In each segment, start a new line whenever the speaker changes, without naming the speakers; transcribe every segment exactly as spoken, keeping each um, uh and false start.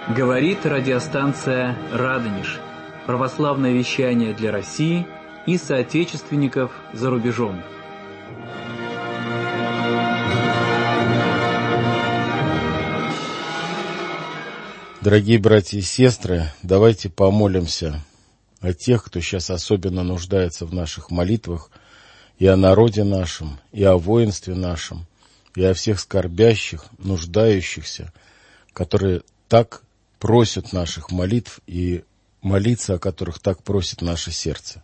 Говорит радиостанция «Радонеж». Православное вещание для России и соотечественников за рубежом.
Дорогие братья и сестры, давайте помолимся о тех, кто сейчас особенно нуждается в наших молитвах, и о народе нашем, и о воинстве нашем, и о всех скорбящих, нуждающихся, которые так просят наших молитв и молиться, о которых так просит наше сердце.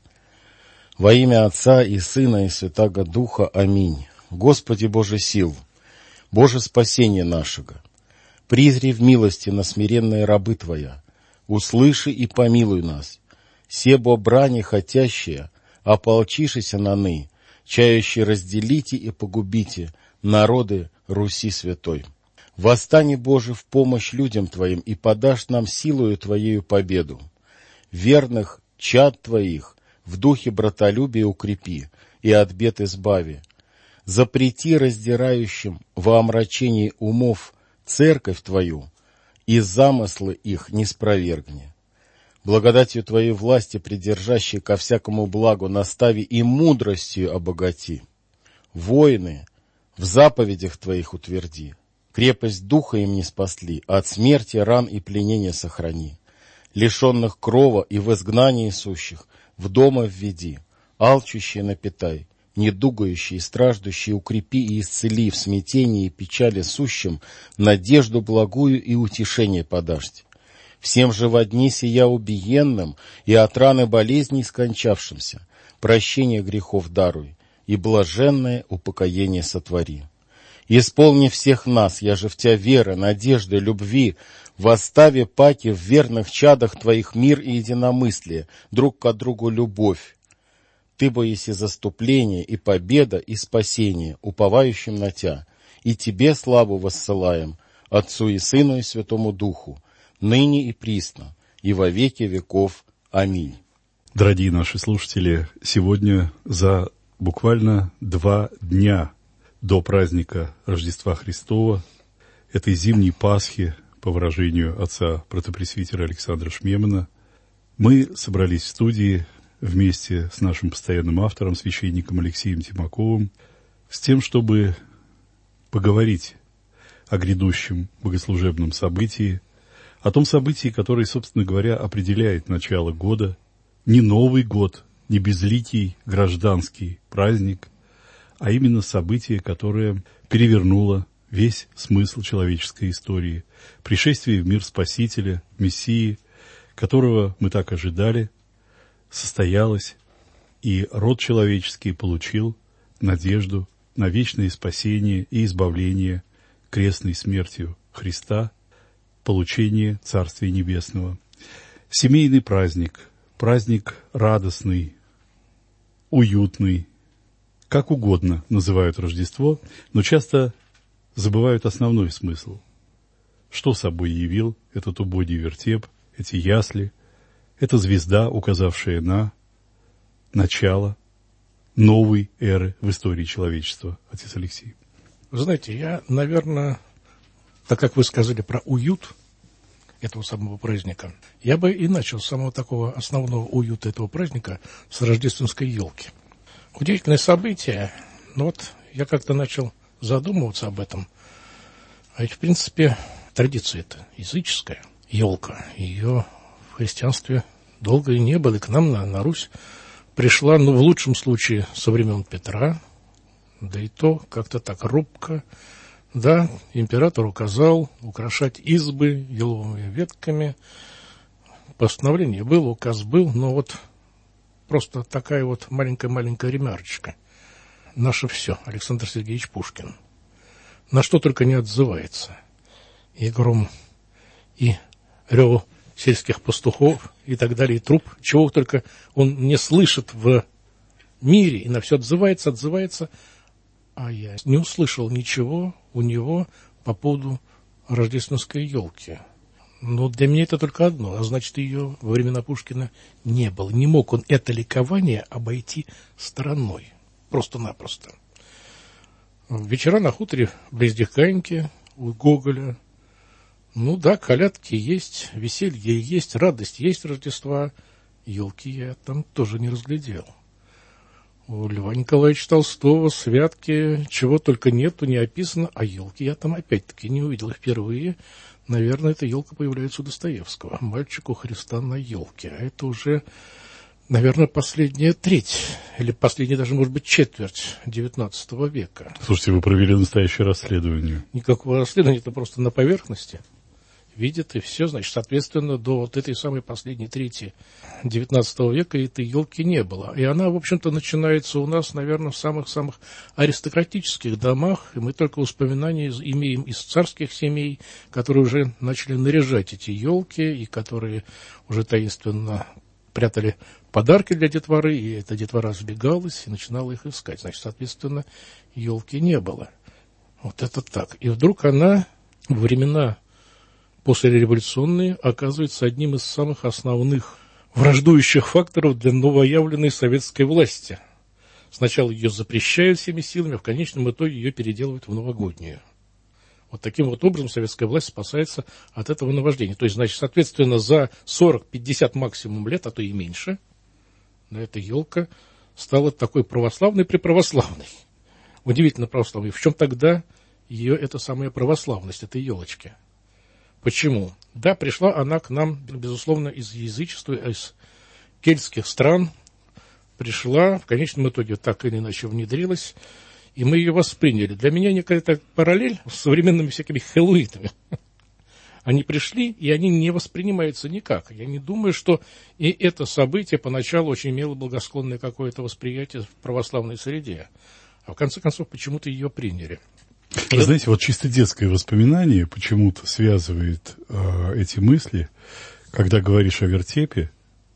Во имя Отца и Сына и Святаго Духа. Аминь. Господи Боже сил, Боже спасение нашего, призри в милости на смиренные рабы Твоя, услыши и помилуй нас, себо брани хотящие, ополчишися на ны, чающие разделите и погубите народы Руси святой. Восстани, Боже, в помощь людям Твоим и подашь нам силою Твоею победу. Верных чад Твоих в духе братолюбия укрепи и от бед избави. Запрети раздирающим во омрачении умов церковь Твою и замыслы их не спровергни. Благодатью Твоей власти, придержащей ко всякому благу, настави и мудростью обогати. Воины в заповедях Твоих утверди. Крепость духа им не спасли, а от смерти, ран и пленения сохрани. Лишенных крова и в изгнании сущих в дома введи, алчущие напитай, недугающие и страждущие укрепи и исцели, в смятении и печали сущим надежду благую и утешение подашьте. Всем же во дни сия убиенным и от раны болезней скончавшимся прощение грехов даруй и блаженное упокоение сотвори. Исполни всех нас, я же в Тебя веры, надежды, любви, восстави паки в верных чадах Твоих мир и единомыслие, друг к другу любовь. Ты бо еси заступление и победа и спасение, уповающим на Тя, и Тебе славу воссылаем, Отцу и Сыну и Святому Духу, ныне и присно, и во веки веков. Аминь.
Дорогие наши слушатели, сегодня за буквально два дня до праздника Рождества Христова, этой зимней Пасхи, по выражению отца протопресвитера Александра Шмемана, мы собрались в студии вместе с нашим постоянным автором, священником Алексеем Тимаковым, с тем, чтобы поговорить о грядущем богослужебном событии, о том событии, которое, собственно говоря, определяет начало года, не Новый год, не безликий гражданский праздник, а именно событие, которое перевернуло весь смысл человеческой истории, пришествие в мир Спасителя, Мессии, которого мы так ожидали, состоялось, и род человеческий получил надежду на вечное спасение и избавление крестной смертью Христа, получение Царствия Небесного. Семейный праздник, праздник радостный, уютный, как угодно называют Рождество, но часто забывают основной смысл. Что собой явил этот убогий вертеп, эти ясли, эта звезда, указавшая на начало новой эры в истории человечества. Отец Алексей.
Вы знаете, я, наверное, так как вы сказали про уют этого самого праздника, я бы и начал с самого такого основного уюта этого праздника, с рождественской елки. Удивительное событие, но вот я как-то начал задумываться об этом. А ведь, в принципе, традиция это языческая, елка. Ее в христианстве долго и не было, и к нам на, на Русь пришла, ну, в лучшем случае, со времен Петра, да и то как-то так робко. Да, император указал украшать избы еловыми ветками. Постановление было, указ был, но вот просто такая вот маленькая-маленькая ремарочка. Наше все, Александр Сергеевич Пушкин. На что только не отзывается. И гром, и рев сельских пастухов, и так далее, и труп. Чего только он не слышит в мире, и на все отзывается, отзывается. А я не услышал ничего у него по поводу рождественской елки. Но для меня это только одно, а значит, ее во времена Пушкина не было. Не мог он это ликование обойти стороной. Просто-напросто. Вечера на хуторе близ Диканьки у Гоголя. Ну да, колядки есть, веселье есть, радость есть Рождества. Елки я там тоже не разглядел. У Льва Николаевича Толстого, святки, чего только нету, не описано, а елки я там опять-таки не увидел впервые. Наверное, эта елка появляется у Достоевского. «Мальчик у Христа на елке». А это уже, наверное, последняя треть, или последняя даже, может быть, четверть девятнадцатого века.
Слушайте, вы провели настоящее расследование.
Никакого расследования, это просто на поверхности. Видят и все, значит, соответственно, до вот этой самой последней трети девятнадцатого века этой елки не было. И она, в общем-то, начинается у нас, наверное, в самых-самых аристократических домах, и мы только воспоминания имеем из царских семей, которые уже начали наряжать эти елки, и которые уже таинственно прятали подарки для детворы, и эта детвора сбегалась и начинала их искать. Значит, соответственно, елки не было. Вот это так. И вдруг она во времена послереволюционные оказывается одним из самых основных враждующих факторов для новоявленной советской власти. Сначала ее запрещают всеми силами, а в конечном итоге ее переделывают в новогоднюю. Вот таким вот образом советская власть спасается от этого наваждения. То есть, значит, соответственно, за сорок-пятьдесят максимум лет, а то и меньше, эта елка стала такой православной-преправославной. Удивительно православной. В чем тогда ее эта самая православность, этой елочки? Почему? Да, пришла она к нам, безусловно, из язычества, из кельтских стран. Пришла, в конечном итоге так или иначе внедрилась, и мы ее восприняли. Для меня некая параллель с современными всякими хэллоуинами. Они пришли, и они не воспринимаются никак. Я не думаю, что и это событие поначалу очень имело благосклонное какое-то восприятие в православной среде. А в конце концов почему-то ее приняли.
Вы знаете, вот чисто детское воспоминание почему-то связывает э, эти мысли, когда говоришь о вертепе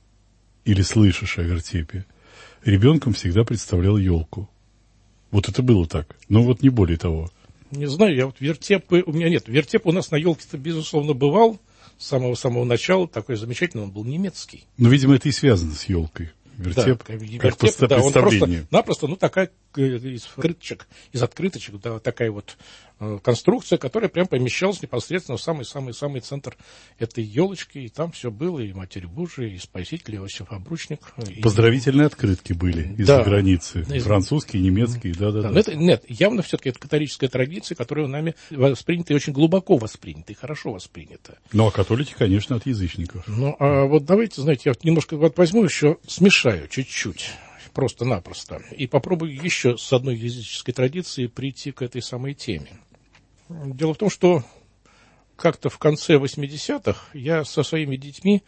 или слышишь о вертепе. Ребенком всегда представлял елку. Вот это было так, но вот не более того.
Не знаю, я вот вертепы, у меня нет. Вертеп у нас на елке-то, безусловно, бывал с самого-самого начала, такой замечательный, он был немецкий.
Но, видимо, это и связано с елкой. Вертеп,
да,
как
вертеп, да, он просто-напросто, ну, такая из открыточек, из открыточек, да, такая вот э, конструкция, которая прям помещалась непосредственно в самый-самый-самый центр этой елочки, и там все было, и Матерь Божия, и Спаситель Иосиф Обручник. И...
Поздравительные открытки были из-за да. границы, из... французские, немецкие, да-да-да.
Да, это, нет, явно все-таки это католическая традиция, которая нами воспринята и очень глубоко воспринята, и хорошо воспринята.
Ну, а католики, конечно, от язычников.
Ну, а вот давайте, знаете, я вот немножко вот возьму еще, смешаю чуть-чуть. Просто-напросто. И попробую еще с одной языческой традиции прийти к этой самой теме. Дело в том, что как-то в конце восьмидесятых я со своими детьми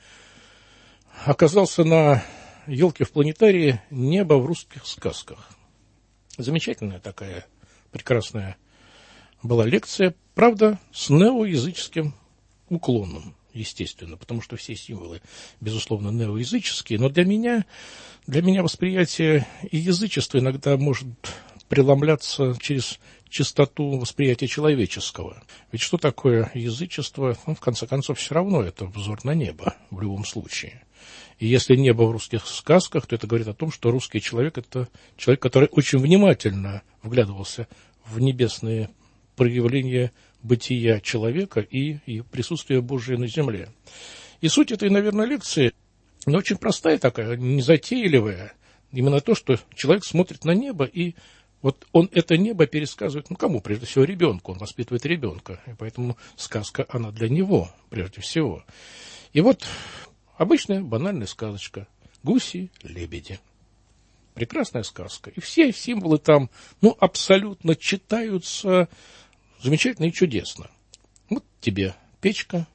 оказался на елке в планетарии «Небо в русских сказках». Замечательная такая, прекрасная была лекция. Правда, с неоязыческим уклоном. Естественно, потому что все символы, безусловно, неоязыческие, но для меня, для меня восприятие и язычества иногда может преломляться через чистоту восприятия человеческого. Ведь что такое язычество? Ну, в конце концов, все равно это взор на небо в любом случае. И если небо в русских сказках, то это говорит о том, что русский человек – это человек, который очень внимательно вглядывался в небесные проявления бытия человека и, и присутствия Божия на земле. И суть этой, наверное, лекции, ну, очень простая такая, незатейливая. Именно то, что человек смотрит на небо, и вот он это небо пересказывает, ну, кому? Прежде всего, ребенку. Он воспитывает ребенка. И поэтому сказка, она для него, прежде всего. И вот обычная банальная сказочка. Гуси-лебеди. Прекрасная сказка. И все символы там, ну, абсолютно читаются замечательно и чудесно. Вот тебе печка,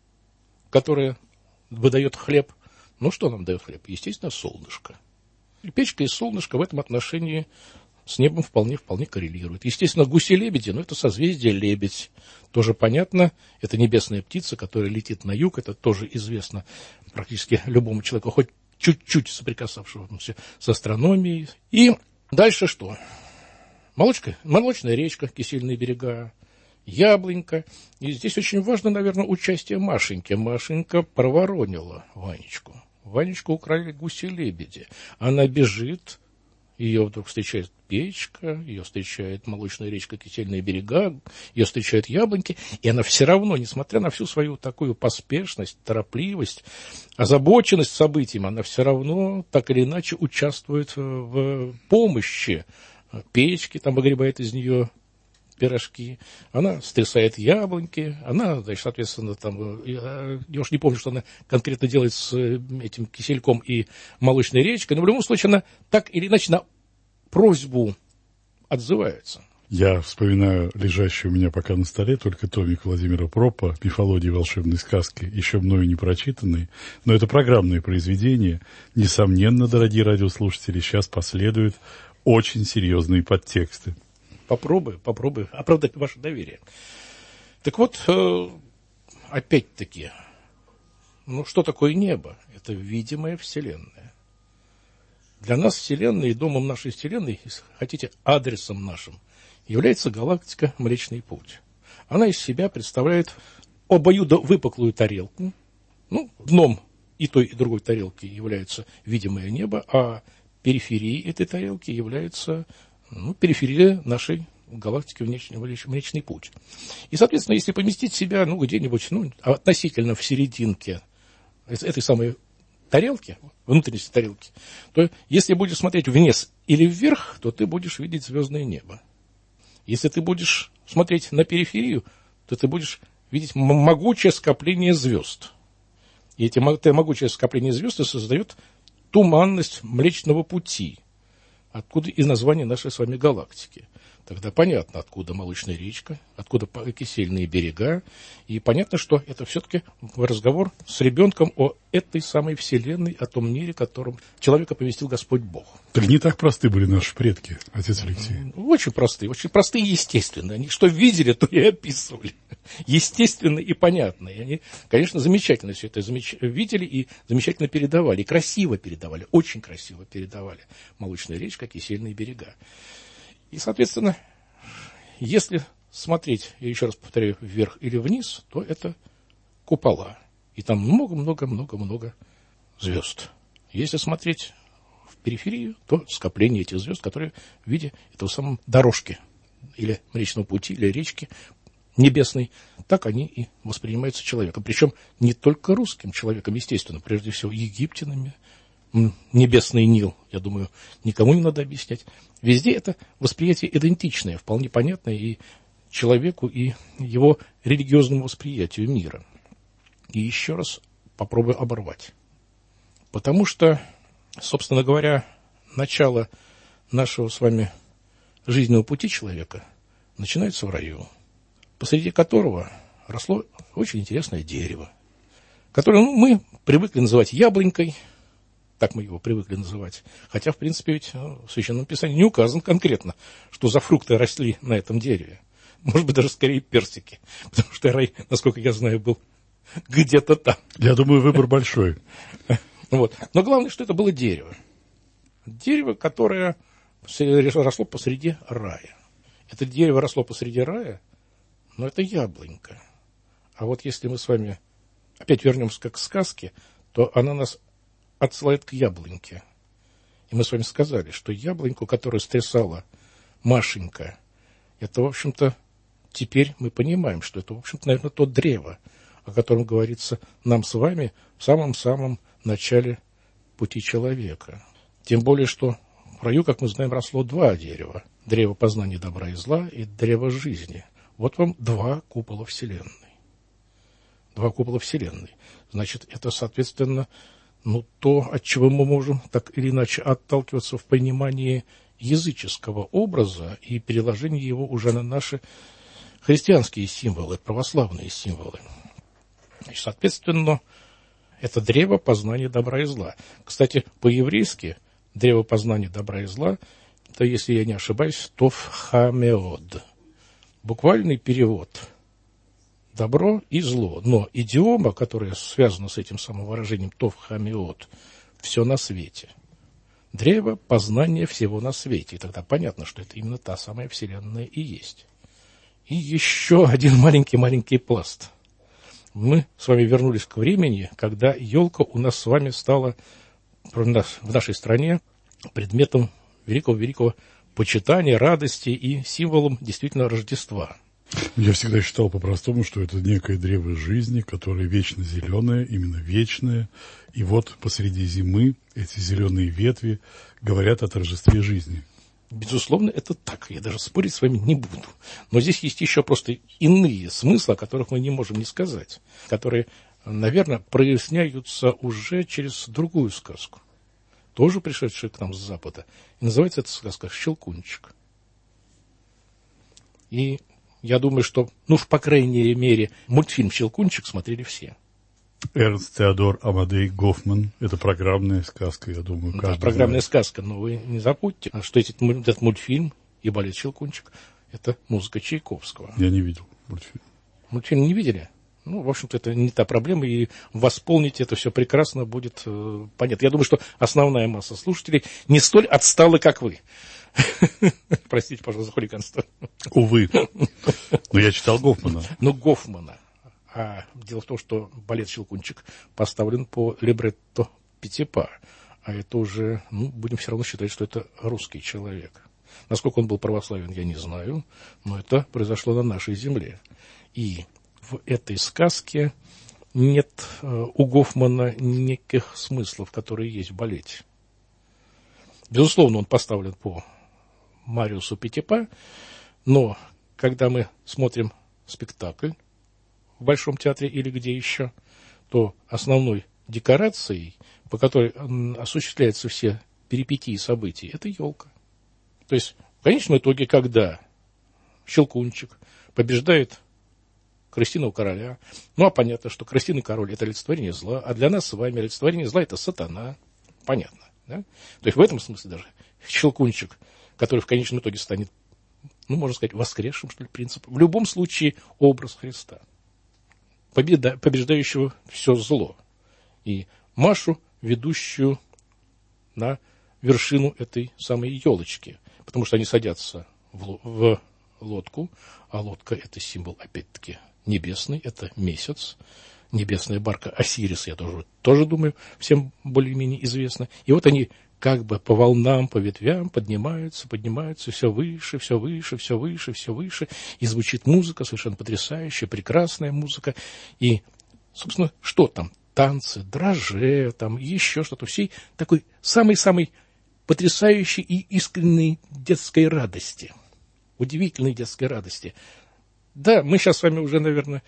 которая выдает хлеб. Ну, что нам дает хлеб? Естественно, солнышко. И печка и солнышко в этом отношении с небом вполне-вполне коррелируют. Естественно, гуси-лебеди, но это созвездие лебедь. Тоже понятно, это небесная птица, которая летит на юг, это тоже известно практически любому человеку, хоть чуть-чуть соприкасавшемуся с астрономией. И дальше что? Молочка, молочная речка, кисельные берега, яблонька. И здесь очень важно, наверное, участие Машеньки. Машенька проворонила Ванечку. Ванечку украли гуси-лебеди. Она бежит ее вдруг встречает печка, ее встречает молочная речка, кисельные берега, ее встречают яблоньки, и она все равно, несмотря на всю свою такую поспешность, торопливость, озабоченность событием, она все равно так или иначе участвует в помощи печки, там выгребает из нее пирожки, она стрясает яблоньки, она, значит, соответственно, там, я, я уж не помню, что она конкретно делает с этим кисельком и молочной речкой, но в любом случае она так или иначе на просьбу отзывается.
Я вспоминаю лежащий у меня пока на столе только томик Владимира Пропа «Мифология волшебной сказки», еще мною не прочитанный, но это программное произведение. Несомненно, дорогие радиослушатели, сейчас последуют очень серьезные подтексты.
Попробую, попробую оправдать ваше доверие. Так вот, э, опять-таки, ну что такое небо? Это видимая Вселенная. Для нас Вселенная и домом нашей Вселенной, если хотите, адресом нашим, является галактика Млечный Путь. Она из себя представляет обоюдовыпуклую тарелку. Ну, дном и той, и другой тарелки является видимое небо, а периферией этой тарелки является... Ну, периферия нашей галактики Млечный, Млечный Путь. И, соответственно, если поместить себя, ну, где-нибудь, ну, относительно в серединке этой самой тарелки, внутренности тарелки, то если будешь смотреть вниз или вверх, то ты будешь видеть звездное небо. Если ты будешь смотреть на периферию, то ты будешь видеть могучее скопление звезд. И эти, это могучее скопление звезд создает туманность Млечного Пути, откуда и название нашей с вами галактики. Тогда понятно, откуда молочная речка, откуда кисельные берега. И понятно, что это все-таки разговор с ребенком о этой самой Вселенной, о том мире, в котором человека поместил Господь Бог.
Так не так просты были наши предки, отец Алексей.
Очень простые, очень простые и естественные. Они что видели, то и описывали. Естественно и понятно. И они, конечно, замечательно все это замеч... видели и замечательно передавали. И красиво передавали, очень красиво передавали. Молочная речка, кисельные берега. И, соответственно, если смотреть, я еще раз повторяю, вверх или вниз, то это купола. И там много-много-много-много звезд. Если смотреть в периферию, то скопление этих звезд, которые в виде этого самого дорожки, или Млечного Пути, или речки небесной, так они и воспринимаются человеком. Причем не только русским человеком, естественно, прежде всего египтянами, небесный Нил, я думаю, никому не надо объяснять. Везде это восприятие идентичное, вполне понятное и человеку, и его религиозному восприятию мира. И еще раз попробую оборвать. Потому что, собственно говоря, начало нашего с вами жизненного пути человека начинается в раю, посреди которого росло очень интересное дерево, которое ну, мы привыкли называть яблонькой. Так мы его привыкли называть. Хотя, в принципе, ведь в Священном Писании не указано конкретно, что за фрукты росли на этом дереве. Может быть, даже скорее персики. Потому что рай, насколько я знаю, был где-то там.
Я думаю, выбор большой.
Вот. Но главное, что это было дерево. Дерево, которое росло посреди рая. Это дерево росло посреди рая, но это яблонька. А вот если мы с вами опять вернемся как к сказке, то она нас отсылает к яблоньке. И мы с вами сказали, что яблоньку, которую стрясала Машенька, это, в общем-то, теперь мы понимаем, что это, в общем-то, наверное, то древо, о котором говорится нам с вами в самом-самом начале пути человека. Тем более, что в раю, как мы знаем, росло два дерева. Древо познания добра и зла и древо жизни. Вот вам два купола Вселенной. Два купола Вселенной. Значит, это, соответственно, ну, то, от чего мы можем так или иначе отталкиваться в понимании языческого образа и переложение его уже на наши христианские символы, православные символы. Значит, соответственно, это древо познания добра и зла. Кстати, по-еврейски древо познания добра и зла, это, если я не ошибаюсь, тов хамеод. Буквальный перевод – добро и зло. Но идиома, которая связана с этим самым выражением тов хамеод, все на свете. Древо познания всего на свете. И тогда понятно, что это именно та самая Вселенная и есть. И еще один маленький-маленький пласт. Мы с вами вернулись к времени, когда елка у нас с вами стала в нашей стране предметом великого-великого почитания, радости и символом действительно Рождества.
Я всегда считал по-простому, что это некое древо жизни, которое вечно зеленое, именно вечное. И вот посреди зимы эти зеленые ветви говорят о торжестве жизни.
Безусловно, это так. Я даже спорить с вами не буду. Но здесь есть еще просто иные смыслы, о которых мы не можем не сказать, которые, наверное, проясняются уже через другую сказку, тоже пришедшую к нам с Запада. И называется эта сказка «Щелкунчик». И я думаю, что, ну, по крайней мере, мультфильм «Щелкунчик» смотрели все.
Эрнст Теодор Амадей Гофман. Это программная сказка, я думаю, каждый
Да, программная
знает.
сказка, но вы не забудьте, что этот, этот мультфильм и балет «Щелкунчик» — это музыка Чайковского.
Я не видел мультфильм.
Мультфильм не видели? Ну, в общем-то, это не та проблема, и восполнить это все прекрасно будет э, понятно. Я думаю, что основная масса слушателей не столь отстала, как вы. Простите, пожалуйста, за хулиганство.
Увы. Но я читал Гофмана.
Ну, Гофмана. А дело в том, что балет «Щелкунчик» поставлен по либретто Петипа. А это уже, ну, будем все равно считать, что это русский человек. Насколько он был православен, я не знаю, но это произошло на нашей земле. И в этой сказке нет э, у Гофмана неких смыслов, которые есть в балете. Безусловно, он поставлен по Мариусу Петипа, но когда мы смотрим спектакль в Большом театре или где еще, то основной декорацией, по которой осуществляются все перипетии событий, это елка. То есть, в конечном итоге, когда Щелкунчик побеждает крысиного короля, ну, а понятно, что крысиный король — это олицетворение зла, а для нас с вами олицетворение зла — это сатана. Понятно, да? То есть, в этом смысле даже Щелкунчик, который в конечном итоге станет, ну, можно сказать, воскресшим, что ли, принципом, в любом случае образ Христа, победа, побеждающего все зло, и Машу, ведущую на вершину этой самой елочки, потому что они садятся в, в лодку, а лодка — это символ, опять-таки, небесный, это месяц, небесная барка Осирис, я тоже, тоже думаю, всем более-менее известно. И вот они как бы по волнам, по ветвям поднимаются, поднимаются все выше, все выше, все выше, все выше, и звучит музыка, совершенно потрясающая, прекрасная музыка. И, собственно, что там? Танцы, драже, там еще что-то, всей такой самой-самой потрясающей и искренней детской радости, удивительной детской радости. Да, мы сейчас с вами уже, наверное,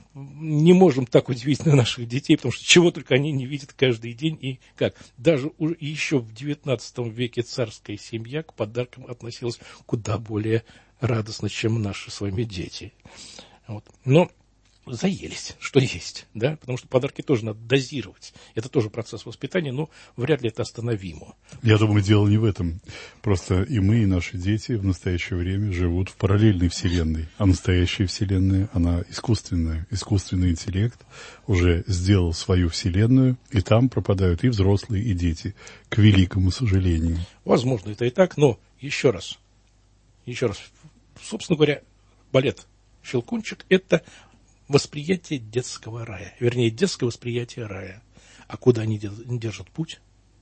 не можем так удивить наших детей, потому что чего только они не видят каждый день. И как? Даже еще в девятнадцатом веке царская семья к подаркам относилась куда более радостно, чем наши с вами дети. Вот. Но заелись, что есть, да, потому что подарки тоже надо дозировать. Это тоже процесс воспитания, но вряд ли это остановимо.
Я думаю, дело не в этом. Просто и мы, и наши дети в настоящее время живут в параллельной вселенной. А настоящая вселенная, она искусственная. Искусственный интеллект уже сделал свою вселенную, и там пропадают и взрослые, и дети, к великому сожалению.
Возможно, это и так, но еще раз, еще раз, собственно говоря, балет «Щелкунчик» — это восприятие детского рая, вернее, детское восприятие рая. А куда они держат путь?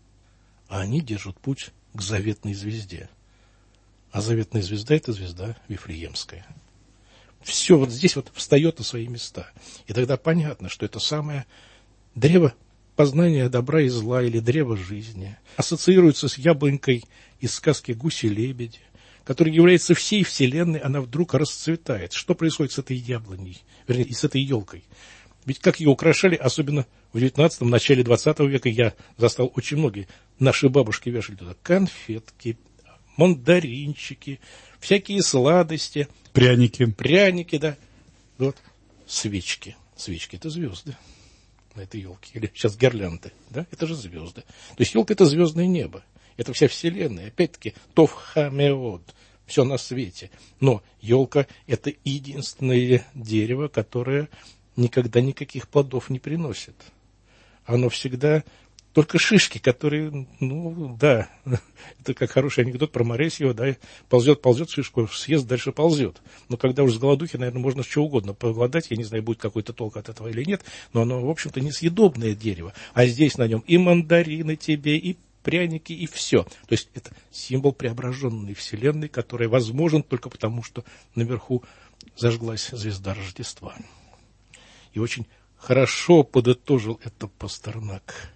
А они держат путь к заветной звезде. А заветная звезда — это звезда Вифлеемская. Все вот здесь вот встает на свои места. И тогда понятно, что это самое древо познания добра и зла, или древо жизни, ассоциируется с яблонькой из сказки «Гуси-лебеди», которая является всей вселенной, она вдруг расцветает. Что происходит с этой яблоней, вернее, с этой елкой? Ведь как ее украшали, особенно в девятнадцатом, начале двадцатого века, я застал очень многие. Наши бабушки вешали туда конфетки, мандаринчики, всякие сладости.
Пряники.
Пряники, да. Вот. Свечки. Свечки — это звезды на этой елке. Или сейчас гирлянды, да? Это же звезды. То есть елка — это звездное небо. Это вся вселенная. Опять-таки, Тов Хамеод. Все на свете. Но елка — это единственное дерево, которое никогда никаких плодов не приносит. Оно всегда только шишки, которые, ну, да, это как хороший анекдот про Моресьева, да, ползет, ползет шишку, съест, дальше ползет. Но когда уж с голодухи, наверное, можно что угодно поглодать, я не знаю, будет какой-то толк от этого или нет, но оно, в общем-то, несъедобное дерево. А здесь на нем и мандарины тебе, и пряники и все. То есть это символ преображенной Вселенной, который возможен только потому, что наверху зажглась звезда Рождества. И очень хорошо подытожил это Пастернак.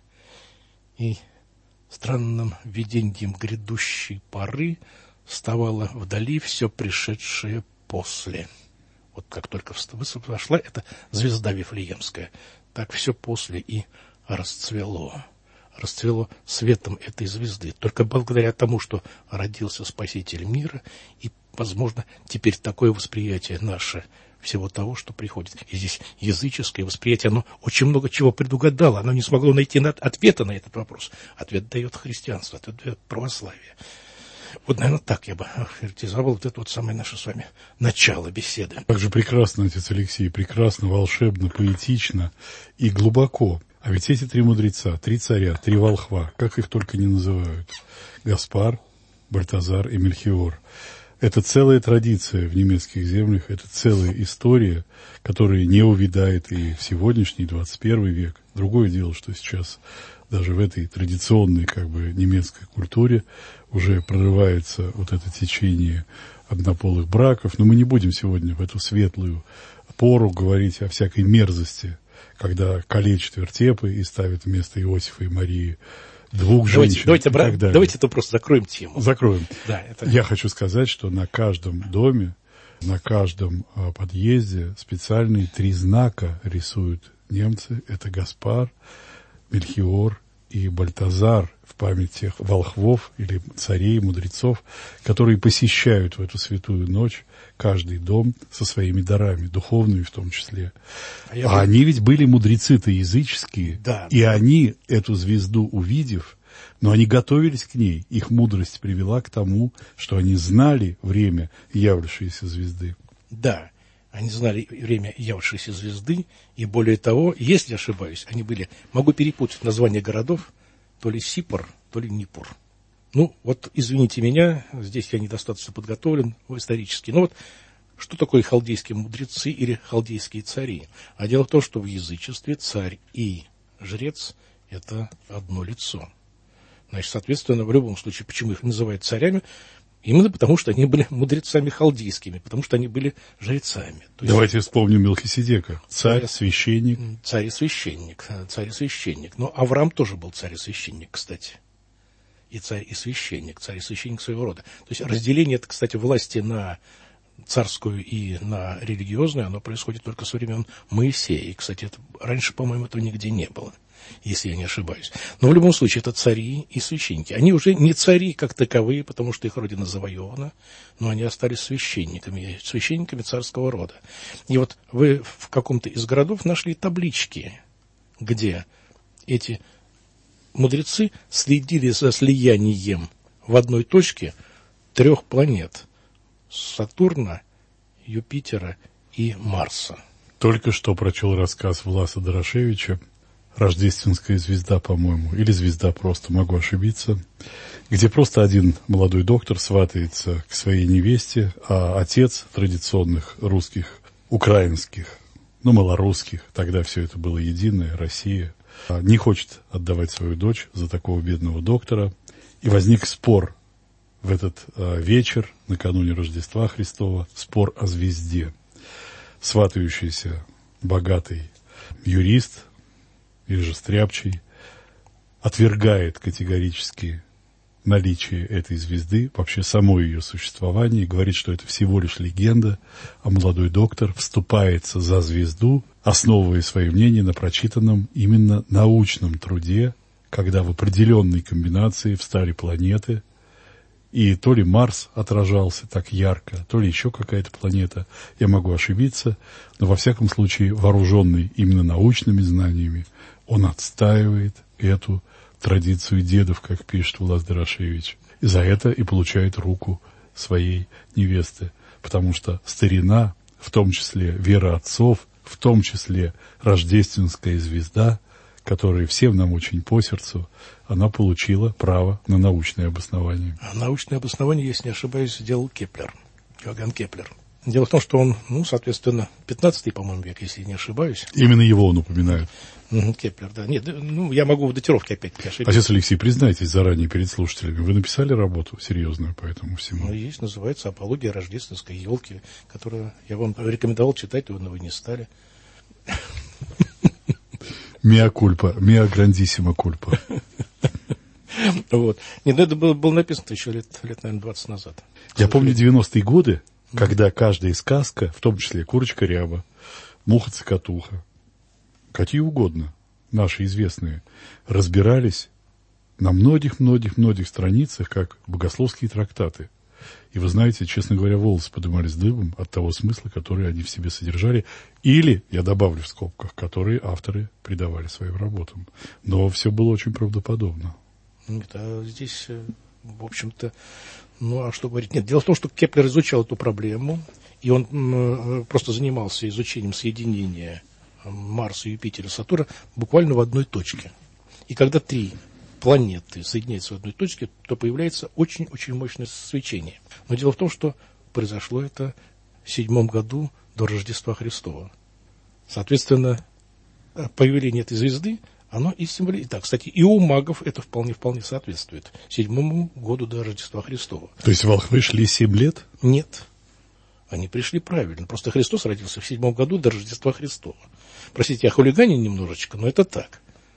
И странным видением грядущей поры вставало вдали все пришедшее после. Вот как только вошла эта звезда Вифлеемская, так все после и расцвело. Расцвело светом этой звезды. Только благодаря тому, что родился Спаситель мира, и, возможно, теперь такое восприятие наше всего того, что приходит. И здесь языческое восприятие, оно очень много чего предугадало, оно не смогло найти ответа на этот вопрос. Ответ дает христианство, ответ дает православие. Вот, наверное, так я бы охарактеризовал вот это вот самое наше с вами начало беседы.
Как же прекрасно, отец Алексей, прекрасно, волшебно, поэтично и глубоко. А ведь эти три мудреца, три царя, три волхва, как их только не называют, Гаспар, Бальтазар и Мельхиор. Это целая традиция в немецких землях, это целая история, которая не увядает и в сегодняшний двадцать первый век. Другое дело, что сейчас даже в этой традиционной как бы немецкой культуре уже прорывается вот это течение однополых браков. Но мы не будем сегодня в эту светлую пору говорить о всякой мерзости, когда калечат вертепы и ставят вместо Иосифа и Марии двух
давайте,
женщин.
Давайте, бра... давайте это просто закроем тему.
Закроем.
Да, это...
Я хочу сказать, что на каждом доме, на каждом а, подъезде специальные три знака рисуют немцы. Это Гаспар, Мельхиор и Бальтазар, в память тех волхвов или царей, мудрецов, которые посещают в эту святую ночь каждый дом со своими дарами, духовными в том числе. А, а бы... они ведь были мудрецы-то языческие,
да,
и
да.
Они, эту звезду увидев, но они готовились к ней, их мудрость привела к тому, что они знали время явившейся звезды.
Да, они знали время явившейся звезды, и более того, если я ошибаюсь, они были, могу перепутать названия городов, то ли Сипор, то ли Нипур. Ну, вот, извините меня, здесь я недостаточно подготовлен исторически. Но вот, что такое халдейские мудрецы или халдейские цари? А дело в том, что в язычестве царь и жрец – это одно лицо. Значит, соответственно, в любом случае, почему их называют царями? Именно потому, что они были мудрецами халдейскими, потому что они были жрецами. То
Давайте
есть,
вспомним Мелхиседека. Царь, священник.
Царь и священник. Царь и священник. Но Авраам тоже был царь и священник, кстати. И царь и священник. Царь и священник своего рода. То есть разделение, это, кстати, власти на царскую и на религиозную, оно происходит только со времен Моисея. И, кстати, это, раньше, по-моему, этого нигде не было, если я не ошибаюсь. Но в любом случае это цари и священники. Они уже не цари как таковые, потому что их родина завоевана, но они остались священниками, священниками царского рода. И вот вы в каком-то из городов нашли таблички, где эти мудрецы следили за слиянием в одной точке трех планет – Сатурна, Юпитера и Марса.
Только что прочел рассказ Власа Дорошевича «Рождественская звезда», по-моему, или «Звезда» просто, могу ошибиться, где просто один молодой доктор сватается к своей невесте, а отец традиционных русских, украинских, ну, малорусских, тогда все это было единое, Россия, не хочет отдавать свою дочь за такого бедного доктора, и возник спор в этот а, вечер, накануне Рождества Христова, спор о звезде. Сватающийся богатый юрист, или же стряпчий, отвергает категорически наличие этой звезды, вообще само ее существование, и говорит, что это всего лишь легенда, а молодой доктор вступается за звезду, основывая свое мнение на прочитанном именно научном труде, когда в определенной комбинации встали планеты, и то ли Марс отражался так ярко, то ли еще какая-то планета, я могу ошибиться, но во всяком случае, вооруженный именно научными знаниями, он отстаивает эту традицию дедов, как пишет Влас Дорошевич, и за это и получает руку своей невесты, потому что старина, в том числе вера отцов, в том числе рождественская звезда, которая всем нам очень по сердцу, она получила право на научное обоснование.
А научное обоснование, если не ошибаюсь, сделал Кеплер, Иоганн Кеплер. Дело в том, что он, ну, соответственно, пятнадцатый, по-моему, век, если не ошибаюсь.
Именно его он упоминает.
Кеплер, да. Нет, ну, я могу в датировке опять ошибиться.
Отец Алексей, признайтесь заранее перед слушателями, вы написали работу серьезную по этому всему?
Ну, есть, называется «Апология рождественской елки», которую я вам рекомендовал читать, но вы не стали.
Миа кульпа, миа грандиссима кульпа.
Вот. Нет, это было, было написано еще лет, лет, наверное, двадцать назад.
Я помню девяностые годы, когда каждая сказка, в том числе «Курочка Ряба», «Муха-цокотуха», какие угодно, наши известные, разбирались на многих-многих-многих страницах, как богословские трактаты. И вы знаете, честно говоря, волосы поднимались дыбом от того смысла, который они в себе содержали, или, я добавлю в скобках, которые авторы придавали своим работам. Но все было очень правдоподобно.
Нет, а здесь, в общем-то, ну, а что говорить? Нет, дело в том, что Кеплер изучал эту проблему, и он м, просто занимался изучением соединения Марса, Юпитера, Сатурна буквально в одной точке. И когда три планеты соединяются в одной точке, то появляется очень-очень мощное свечение. Но дело в том, что произошло это в седьмом году до Рождества Христова. Соответственно, появление этой звезды, оно и символизирует. Да, кстати, и у магов это вполне-вполне соответствует седьмому году до Рождества Христова.
То есть волхвы шли семь лет?
Нет. Они пришли правильно. Просто Христос родился в седьмом году до Рождества Христова. Простите, я хулиганю немножечко, но это так.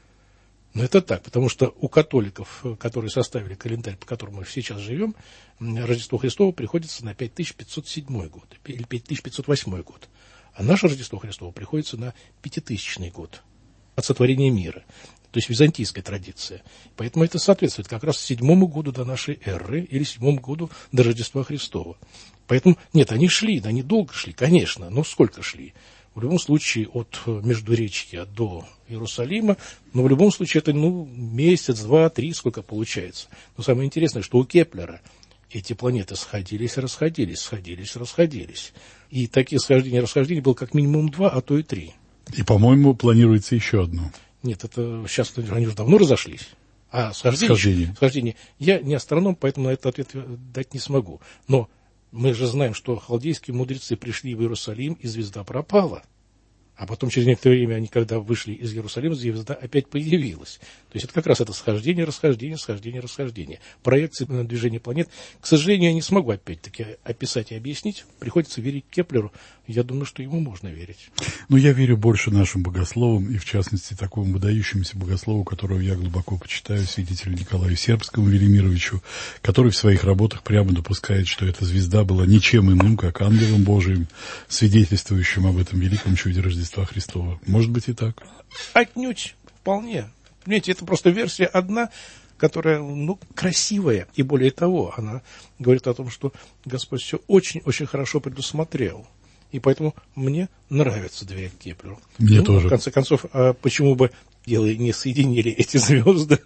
Но это так, потому что у католиков, которые составили календарь, по которому мы сейчас живем, Рождество Христово приходится на пять тысяч пятьсот седьмой год или пять тысяч пятьсот восьмой год. А наше Рождество Христово приходится на пятитысячный год от сотворения мира. То есть византийская традиция. Поэтому это соответствует как раз седьмому году до нашей эры или седьмому году до Рождества Христова. Поэтому, нет, они шли, они долго шли, конечно, но сколько шли? В любом случае, от Междуречья до Иерусалима, но в любом случае это, ну, месяц, два, три, сколько получается. Но самое интересное, что у Кеплера эти планеты сходились, расходились, сходились, расходились. И таких схождений и расхождений было как минимум два, а то и три.
И, по-моему, планируется еще одно.
Нет, это сейчас они уже давно разошлись. А схождение,
схождение.
схождение. Я не астроном, поэтому на этот ответ дать не смогу. Но мы же знаем, что халдейские мудрецы пришли в Иерусалим, и звезда пропала. А потом, через некоторое время, они, когда вышли из Иерусалима, звезда опять появилась. То есть это как раз это схождение, расхождение, схождение, расхождение. Проекции на движение планет. К сожалению, я не смогу опять-таки описать и объяснить. Приходится верить Кеплеру. Я думаю, что ему можно верить.
Ну, я верю больше нашим богословам, и в частности такому выдающемуся богослову, которого я глубоко почитаю, святителю Николаю Сербскому Велимировичу, который в своих работах прямо допускает, что эта звезда была ничем иным, как ангелом Божиим, свидетельствующим об этом великом чуде Рождества Христова. Может быть и так?
Отнюдь, вполне. Понимаете, это просто версия одна, которая, ну, красивая. И более того, она говорит о том, что Господь все очень-очень хорошо предусмотрел. И поэтому мне нравится доверять Кеплеру.
Мне
ну,
тоже.
В конце концов, а почему бы делы не соединили эти звезды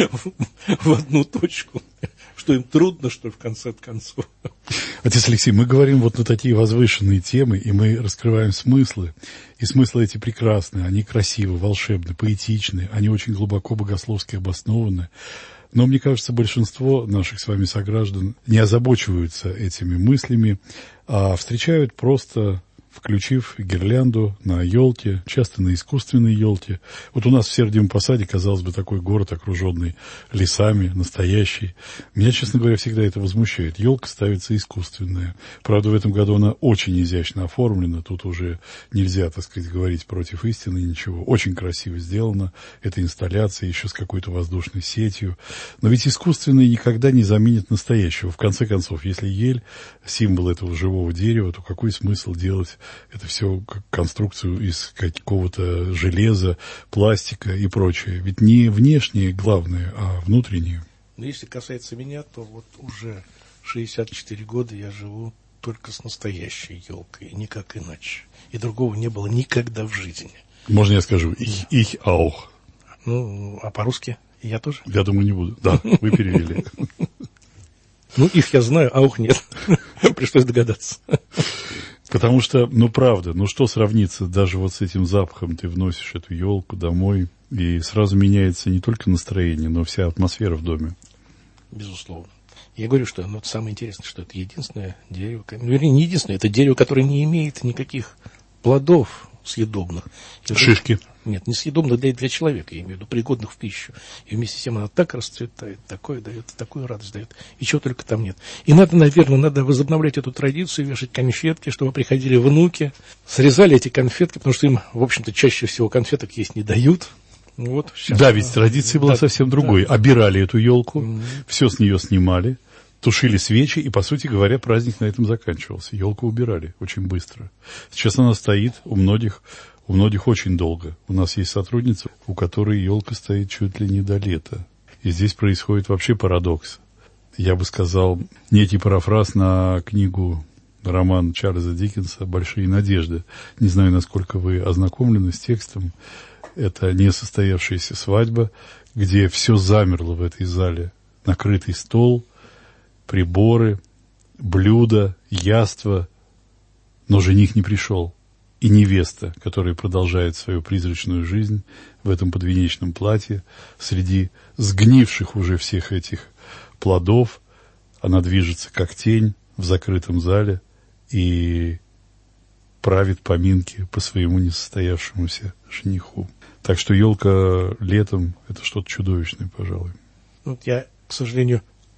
в одну точку? Что им трудно, что ли, в конце концов?
Отец Алексей, мы говорим вот на такие возвышенные темы, и мы раскрываем смыслы. И смыслы эти прекрасные, они красивы, волшебны, поэтичны, они очень глубоко богословски обоснованы. Но, мне кажется, большинство наших с вами сограждан не озабочиваются этими мыслями, а встречают просто, включив гирлянду на елке, часто на искусственной елке. Вот у нас в Сергиевом Посаде, казалось бы, такой город, окруженный лесами, настоящий. Меня, честно говоря, всегда это возмущает. Елка ставится искусственная. Правда, в этом году она очень изящно оформлена. Тут уже нельзя, так сказать, говорить против истины, ничего. Очень красиво сделано. Эта инсталляция еще с какой-то воздушной сетью. Но ведь искусственное никогда не заменит настоящего. В конце концов, если ель — символ этого живого дерева, то какой смысл делать это все как конструкцию из какого-то железа, пластика и прочее. Ведь не внешнее главное, а внутреннее.
Но если касается меня, то вот уже шестьдесят четыре года я живу только с настоящей елкой, никак иначе. И другого не было никогда в жизни.
Можно я скажу? Ich, ich auch.
Ну, а по-русски я тоже?
Я думаю, не буду. Да, вы перевели.
Ну, их я знаю, а ух нет. Пришлось догадаться.
Потому что, ну, правда, ну, что сравнится даже вот с этим запахом? Ты вносишь эту елку домой, и сразу меняется не только настроение, но вся атмосфера в доме.
Безусловно. Я говорю, что ну, самое интересное, что это единственное дерево, ну, вернее, не единственное, это дерево, которое не имеет никаких плодов съедобных.
Шишки.
Нет, не съедобных для, для человека, я имею в виду, пригодных в пищу. И вместе с тем она так расцветает, такое дает, такую радость дает. И чего только там нет. И надо, наверное, надо возобновлять эту традицию, вешать конфетки, чтобы приходили внуки, срезали эти конфетки, потому что им, в общем-то, чаще всего конфеток есть не дают. Вот, сейчас
да,
она...
ведь традиция была
да,
совсем другой. Да. Обирали эту елку, mm-hmm. все с нее снимали, тушили свечи, и, по сути говоря, праздник на этом заканчивался. Елку убирали очень быстро. Сейчас она стоит у многих, у многих очень долго. У нас есть сотрудница, у которой елка стоит чуть ли не до лета. И здесь происходит вообще парадокс. Я бы сказал, некий парафраз на книгу, роман Чарльза Диккенса «Большие надежды». Не знаю, насколько вы ознакомлены с текстом. Это несостоявшаяся свадьба, где все замерло в этой зале. Накрытый стол, приборы, блюда, яства, но жених не пришел. И невеста, которая продолжает свою призрачную жизнь в этом подвенечном платье, среди сгнивших уже всех этих плодов, она движется как тень в закрытом зале и правит поминки по своему несостоявшемуся жениху. Так что елка летом – это что-то чудовищное, пожалуй.
Вот я, к сожалению,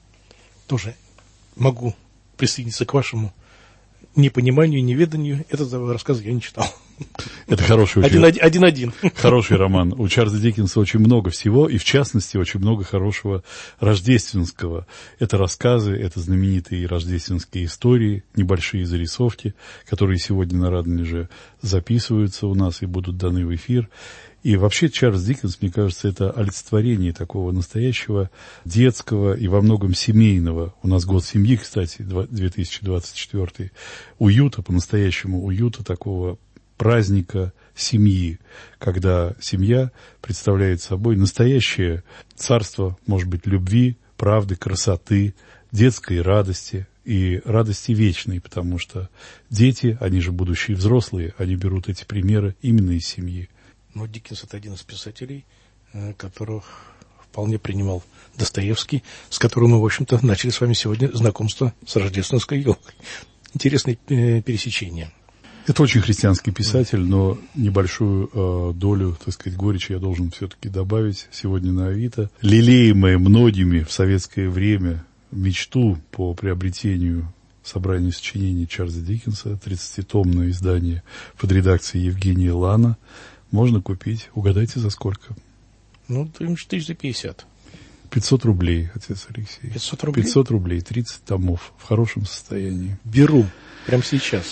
тоже могу присоединиться к вашему непониманию, неведанию. Этот рассказ я не читал.
Это хороший
очень... Один-один.
Хороший роман. У Чарльза Диккенса очень много всего, и в частности очень много хорошего рождественского. Это рассказы, это знаменитые рождественские истории, небольшие зарисовки, которые сегодня на Радонеже записываются у нас и будут даны в эфир. И вообще Чарльз Диккенс, мне кажется, это олицетворение такого настоящего детского и во многом семейного. У нас год семьи, кстати, две тысячи двадцать четвёртый. Уюта, по-настоящему уюта такого праздника семьи, когда семья представляет собой настоящее царство, может быть, любви, правды, красоты, детской радости и радости вечной, потому что дети, они же будущие взрослые, они берут эти примеры именно из семьи.
Но Диккенс – это один из писателей, которых вполне принимал Достоевский, с которым мы, в общем-то, начали с вами сегодня знакомство с рождественской елкой. Интересное пересечение.
Это очень христианский писатель, но небольшую э, долю, так сказать, горечи я должен все-таки добавить сегодня на Авито. Лелеемая многими в советское время мечту по приобретению собрания сочинений Чарльза Диккенса, тридцатитомное издание под редакцией Евгения Лана, можно купить. Угадайте, за сколько?
Ну, тысяч за пятьдесят.
пятьсот рублей, отец Алексей.
пятьсот рублей?
пятьсот рублей, тридцать томов в хорошем состоянии.
Беру. Прямо сейчас.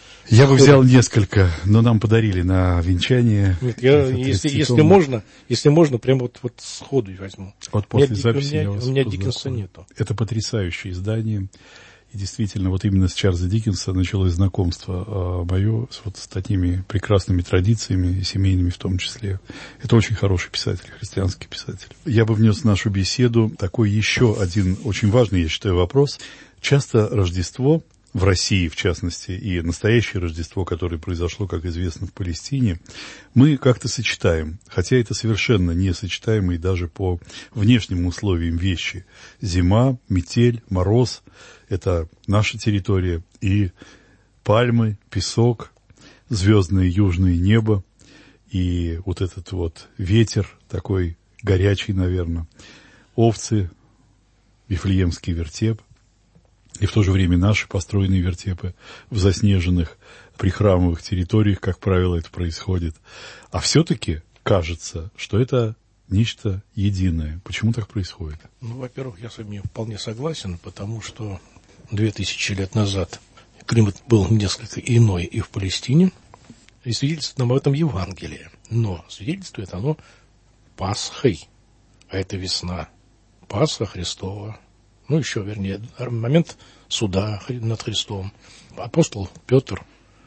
Я бы взял несколько, но нам подарили на венчание.
Нет, я, если, если можно, если можно, прямо вот, вот сходу возьму.
Вот после записи
у меня,
я вас
у меня Диккенса нету.
Это потрясающее издание. И действительно, вот именно с Чарльза Диккенса началось знакомство а, мое с, вот, с такими прекрасными традициями, семейными в том числе. Это очень хороший писатель, христианский писатель. Я бы внес в нашу беседу такой еще один очень важный, я считаю, вопрос. Часто Рождество в России, в частности, и настоящее Рождество, которое произошло, как известно, в Палестине, мы как-то сочетаем, хотя это совершенно несочетаемые даже по внешним условиям вещи. Зима, метель, мороз – это наша территория, и пальмы, песок, звездное южное небо, и вот этот вот ветер такой горячий, наверное, овцы, Вифлеемский вертеп. И в то же время наши построенные вертепы в заснеженных прихрамовых территориях, как правило, это происходит. А все-таки кажется, что это нечто единое. Почему так происходит?
Ну, во-первых, я с вами вполне согласен, потому что две тысячи лет назад климат был несколько иной и в Палестине, и свидетельствует нам об этом Евангелие. Но свидетельствует оно Пасхой, а это весна. Пасха Христова. Ну, еще, вернее, момент суда над Христом. Апостол Петр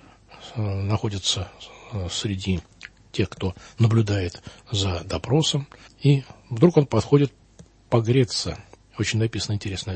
находится среди тех, кто наблюдает за допросом, и вдруг он подходит погреться. Очень написано интересно.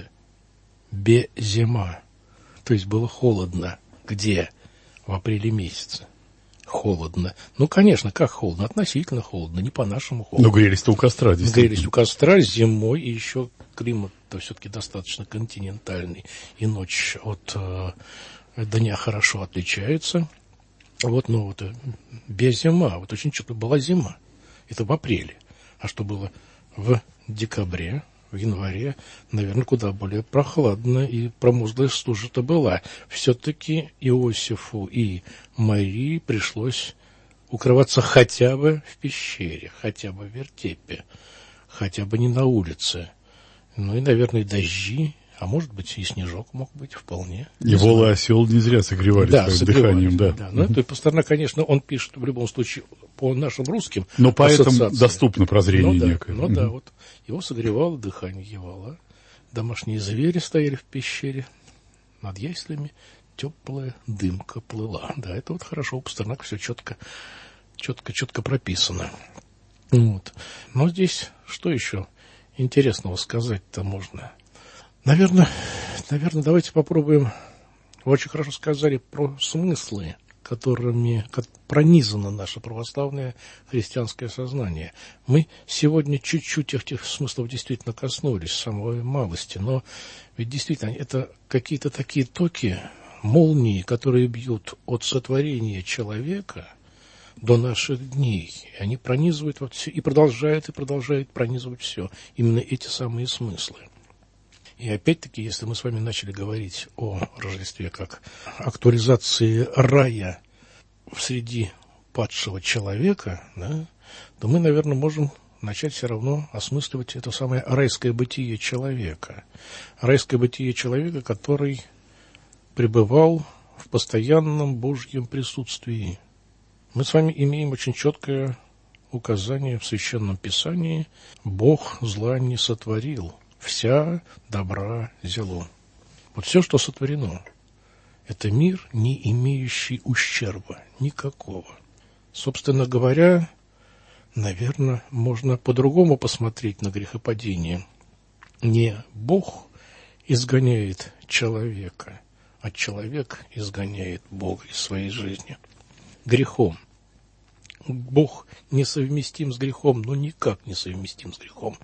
Безима. То есть было холодно. Где? В апреле месяце. Холодно. Ну, конечно, как холодно? Относительно холодно, не по-нашему холодно.
Но грелись-то у костра, действительно.
Грелись у костра зимой, и еще климат-то все-таки достаточно континентальный, и ночь от э, дня хорошо отличается. Вот, ну, вот, без зима, вот очень четко была зима. Это в апреле. А что было в декабре, в январе, наверное, куда более прохладно, и промозглая стужа-то была. Все-таки Иосифу и Марии пришлось укрываться хотя бы в пещере, хотя бы в вертепе, хотя бы не на улице. Ну и, наверное, дожди, а может быть и снежок мог быть вполне.
И Вол и Осел не зря согревали
да,
своим
согревали,
дыханием. Да.
Да. Ну, это Пастернак, конечно, он пишет в любом случае по нашим русским.
Но поэтому
ассоциации.
доступно прозрение
ну, да,
некое.
Ну да, вот его согревало, дыхание евало. Домашние звери стояли в пещере, над яслями теплая дымка плыла. Да, это вот хорошо, у Пастернака все четко, четко, четко прописано. Вот. Но здесь что еще интересного сказать-то можно? Наверное, наверное, давайте попробуем. Вы очень хорошо сказали про смыслы, которыми пронизано наше православное христианское сознание. Мы сегодня чуть-чуть этих смыслов действительно коснулись, самой малости, но ведь действительно это какие-то такие токи, молнии, которые бьют от сотворения человека до наших дней. И они пронизывают вот все, и продолжают, и продолжают пронизывать все. Именно эти самые смыслы. И опять-таки, если мы с вами начали говорить о Рождестве как актуализации рая среди падшего человека, да, то мы, наверное, можем начать все равно осмысливать это самое райское бытие человека. Райское бытие человека, который пребывал в постоянном Божьем присутствии. Мы с вами имеем очень четкое указание в Священном Писании: «Бог зла не сотворил, вся добра зело». Вот все, что сотворено, это мир, не имеющий ущерба никакого. Собственно говоря, наверное, можно по-другому посмотреть на грехопадение. Не Бог изгоняет человека, а человек изгоняет Бога из своей жизни грехом. Бог несовместим с грехом, но никак не совместим с грехом.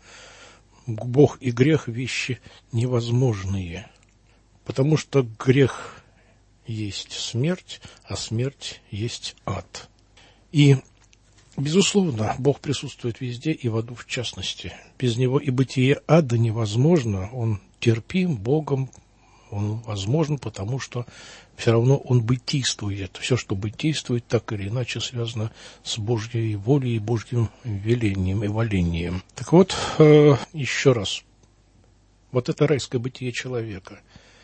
Бог и грех – вещи невозможные, потому что грех есть смерть, а смерть есть ад. И, безусловно, Бог присутствует везде, и в аду в частности. Без него и бытие ада невозможно, он терпим Богом, он возможен, потому что все равно он бытийствует. Все, что бытийствует, так или иначе связано с Божьей волей и Божьим велением и волением. Так вот, э, еще раз. Вот это райское бытие человека.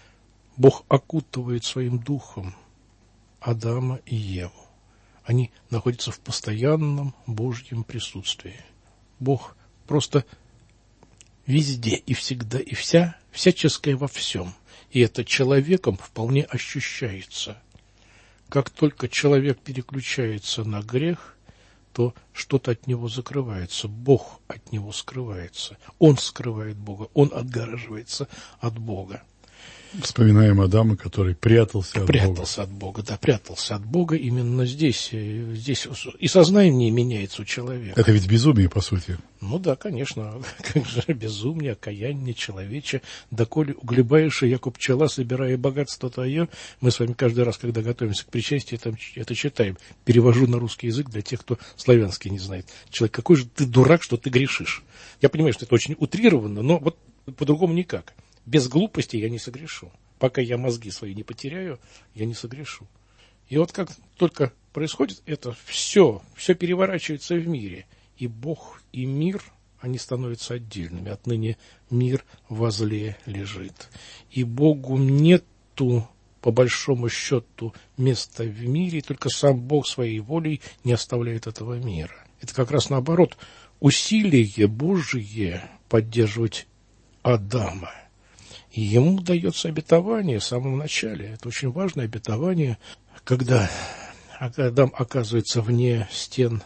Бог окутывает своим духом Адама и Еву. Они находятся в постоянном Божьем присутствии. Бог просто везде и всегда, и вся, всяческое во всем. И это человеком вполне ощущается. Как только человек переключается на грех, то что-то от него закрывается, Бог от него скрывается. Он скрывает Бога, он отгораживается от Бога.
Вспоминаем Адама, который прятался от
прятался
Бога.
от Бога, да, прятался от Бога именно здесь. Здесь и сознание меняется у человека.
Это ведь безумие, по сути.
Ну да, конечно. Как же безумие, окаяние, человече. Доколе углебаешь, яко пчела, собирая богатство твое. Мы с вами каждый раз, когда готовимся к причастию, это, это читаем. Перевожу на русский язык для тех, кто славянский не знает. Человек, какой же ты дурак, что ты грешишь. Я понимаю, что это очень утрированно, но вот по-другому никак. Без глупости я не согрешу. Пока я мозги свои не потеряю, я не согрешу. И вот как только происходит это, все, все переворачивается в мире. И Бог, и мир, они становятся отдельными. Отныне мир возле лежит. И Богу нету, по большому счету, места в мире, только сам Бог своей волей не оставляет этого мира. Это как раз наоборот, усилие Божие поддерживать Адама. И ему дается обетование в самом начале. Это очень важное обетование, когда Адам оказывается вне стен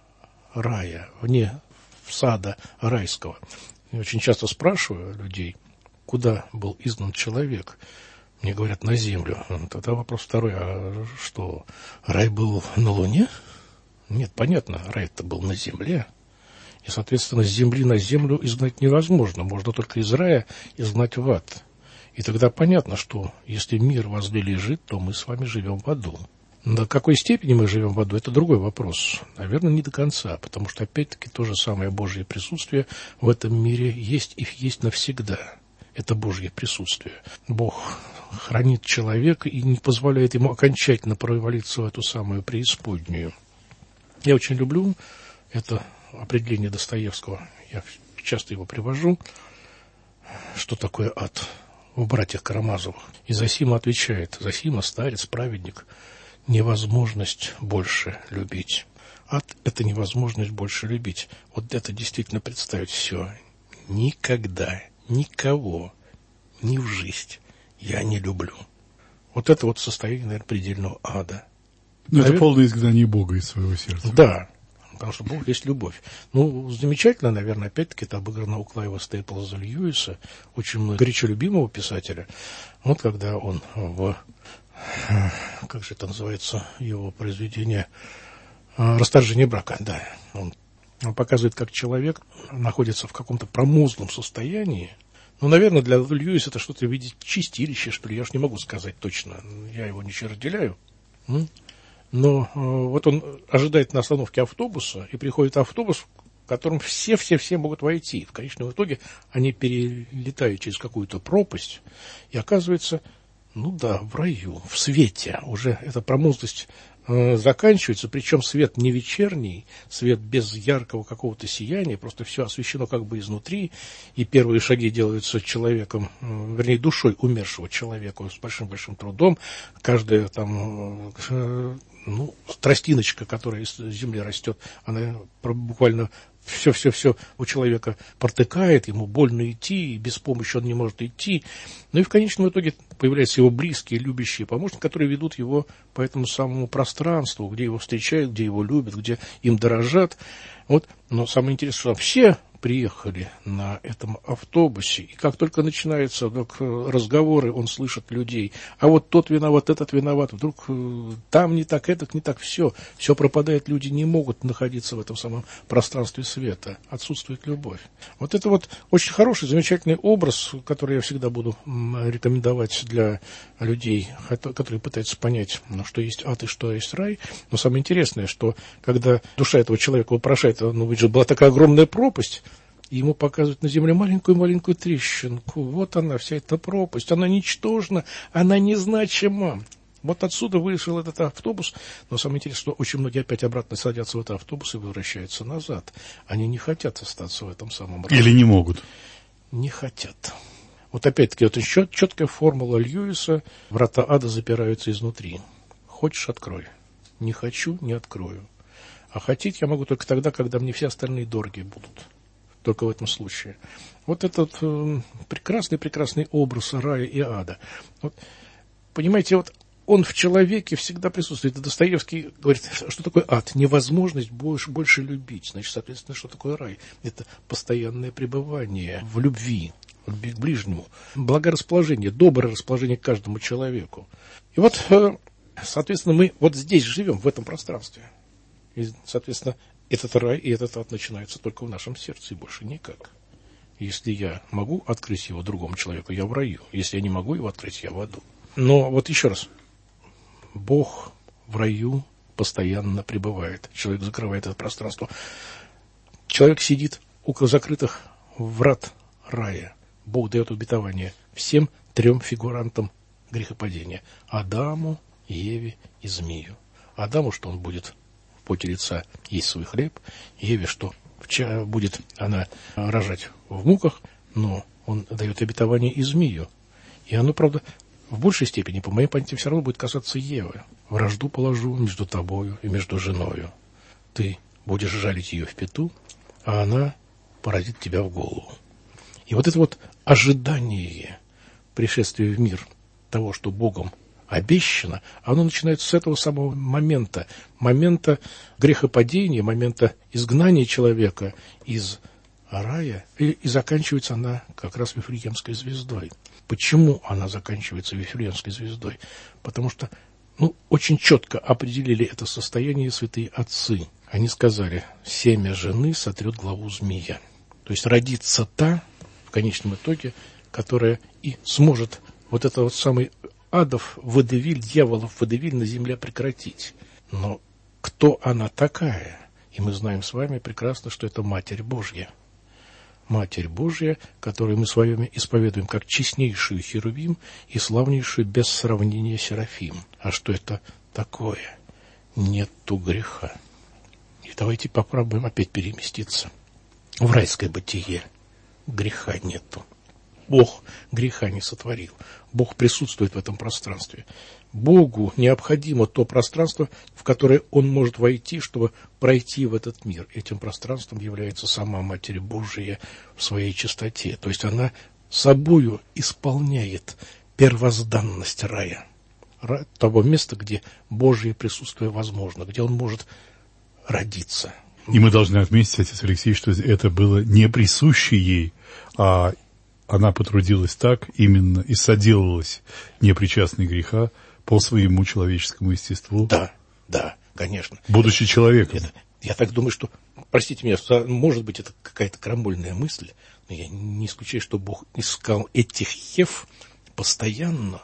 рая, вне сада райского. Я очень часто спрашиваю людей, куда был изгнан человек. Мне говорят, на землю. Тогда вопрос второй. А что, рай был на Луне? Нет, понятно, рай-то был на земле. И, соответственно, с земли на землю изгнать невозможно. Можно только из рая изгнать в ад. И тогда понятно, что если мир возле лежит, то мы с вами живем в аду. До какой степени мы живем в аду, это другой вопрос. Наверное, не до конца, потому что, опять-таки, то же самое Божье присутствие в этом мире есть и есть навсегда. Это Божье присутствие. Бог хранит человека и не позволяет ему окончательно провалиться в эту самую преисподнюю. Я очень люблю это определение Достоевского. Я часто его привожу. Что такое ад? В «Братьях Карамазовых». И Зосима отвечает. Зосима, старец, праведник. Невозможность больше любить. Ад – это невозможность больше любить. Вот это действительно представить все. Никогда, никого, ни в жизнь я не люблю. Вот это вот состояние, наверное, предельного ада.
Но наверное, это полное изгнание Бога из своего сердца.
Да, потому что Бог есть любовь. Ну, замечательно, наверное, опять-таки, это обыграно у Клайва Стейплза Льюиса, очень много горячо любимого писателя. Вот когда он в... Как же это называется, его произведение? «Расторжение брака», да. Он, он показывает, как человек находится в каком-то промозглом состоянии. Ну, наверное, для Льюиса это что-то в виде чистилища, что ли, я уж не могу сказать точно. Я его не разделяю. Но э, вот он ожидает на остановке автобуса, и приходит автобус, в котором все-все-все могут войти. В конечном итоге они перелетают через какую-то пропасть, и оказывается, ну да, в раю, в свете. Уже эта промозглость э, заканчивается, причем свет не вечерний, свет без яркого какого-то сияния, просто все освещено как бы изнутри, и первые шаги делаются человеком, э, вернее, душой умершего человека с большим-большим трудом. Каждая там... Э, Ну, тростиночка, которая из земли растет, она буквально все-все-все у человека протыкает, ему больно идти, и без помощи он не может идти. Ну и в конечном итоге появляются его близкие, любящие помощники, которые ведут его по этому самому пространству, где его встречают, где его любят, где им дорожат. Вот. Но самое интересное, что все приехали на этом автобусе, и как только начинаются вдруг разговоры, он слышит людей, а вот тот виноват, этот виноват, вдруг там не так, этот не так, все, все пропадает, люди не могут находиться в этом самом пространстве света, отсутствует любовь. Вот это вот очень хороший, замечательный образ, который я всегда буду рекомендовать для людей, которые пытаются понять, что есть ад и что есть рай. Но самое интересное, что когда душа этого человека вопрошает, ну ведь же была такая огромная пропасть, и ему показывают на земле маленькую-маленькую трещинку. Вот она, вся эта пропасть. Она ничтожна, она незначима. Вот отсюда вышел этот автобус. Но самое интересное, что очень многие опять обратно садятся в этот автобус и возвращаются назад. Они не хотят остаться в этом самом раю.
Или не могут.
Не хотят. Вот опять-таки, вот еще четкая формула Льюиса. Врата ада запираются изнутри. Хочешь — открой. Не хочу — не открою. А хотеть я могу только тогда, когда мне все остальные дороги будут. Только в этом случае. Вот этот э, прекрасный-прекрасный образ рая и ада. Вот, понимаете, вот он в человеке всегда присутствует. И Достоевский говорит, что такое ад? Невозможность больше, больше любить. Значит, соответственно, что такое рай? Это постоянное пребывание в любви, в любви к ближнему. Благорасположение, доброе расположение к каждому человеку. И вот, э, соответственно, мы вот здесь живем, в этом пространстве. И, соответственно, этот рай и этот ад начинаются только в нашем сердце, и больше никак. Если я могу открыть его другому человеку, я в раю. Если я не могу его открыть, я в аду. Но вот еще раз. Бог в раю постоянно пребывает. Человек закрывает это пространство. Человек сидит около закрытых врат рая. Бог дает обетование всем трем фигурантам грехопадения. Адаму, Еве и змею. Адаму, что он будет в поте лица есть свой хлеб. Еве, что будет она рожать в муках, но он дает обетование и змею. И оно, правда, в большей степени, по моим понятиям, все равно будет касаться Евы. Вражду положу между тобою и между женою. Ты будешь жалить ее в пяту, а она поразит тебя в голову. И вот это вот ожидание пришествия в мир того, что Богом обещано, оно начинается с этого самого момента, момента грехопадения, момента изгнания человека из рая, и, и заканчивается она как раз Вифлеемской звездой. Почему она заканчивается Вифлеемской звездой? Потому что, ну, очень четко определили это состояние святые отцы. Они сказали: семя жены сотрет главу змея. То есть родится та, в конечном итоге, которая и сможет вот это вот самый адов водевиль, дьяволов водевиль на земле прекратить. Но кто она такая? И мы знаем с вами прекрасно, что это Матерь Божья. Матерь Божья, которую мы с вами исповедуем как честнейшую Херувим и славнейшую без сравнения Серафим. А что это такое? Нету греха. И давайте попробуем опять переместиться в райское бытие. Греха нету. Бог греха не сотворил. Бог присутствует в этом пространстве. Богу необходимо то пространство, в которое Он может войти, чтобы пройти в этот мир. Этим пространством является сама Матерь Божия в своей чистоте. То есть она собою исполняет первозданность рая. Рай, того места, где Божие присутствие возможно, где Он может родиться.
И мы должны отметить, отец Алексей, что это было не присуще ей, а она потрудилась так именно и соделалась непричастной греха по своему человеческому естеству.
Да, да, конечно.
Будучи человеком.
Это, я так думаю, что, простите меня, может быть, это какая-то крамольная мысль, но я не исключаю, что Бог искал этих Ев постоянно.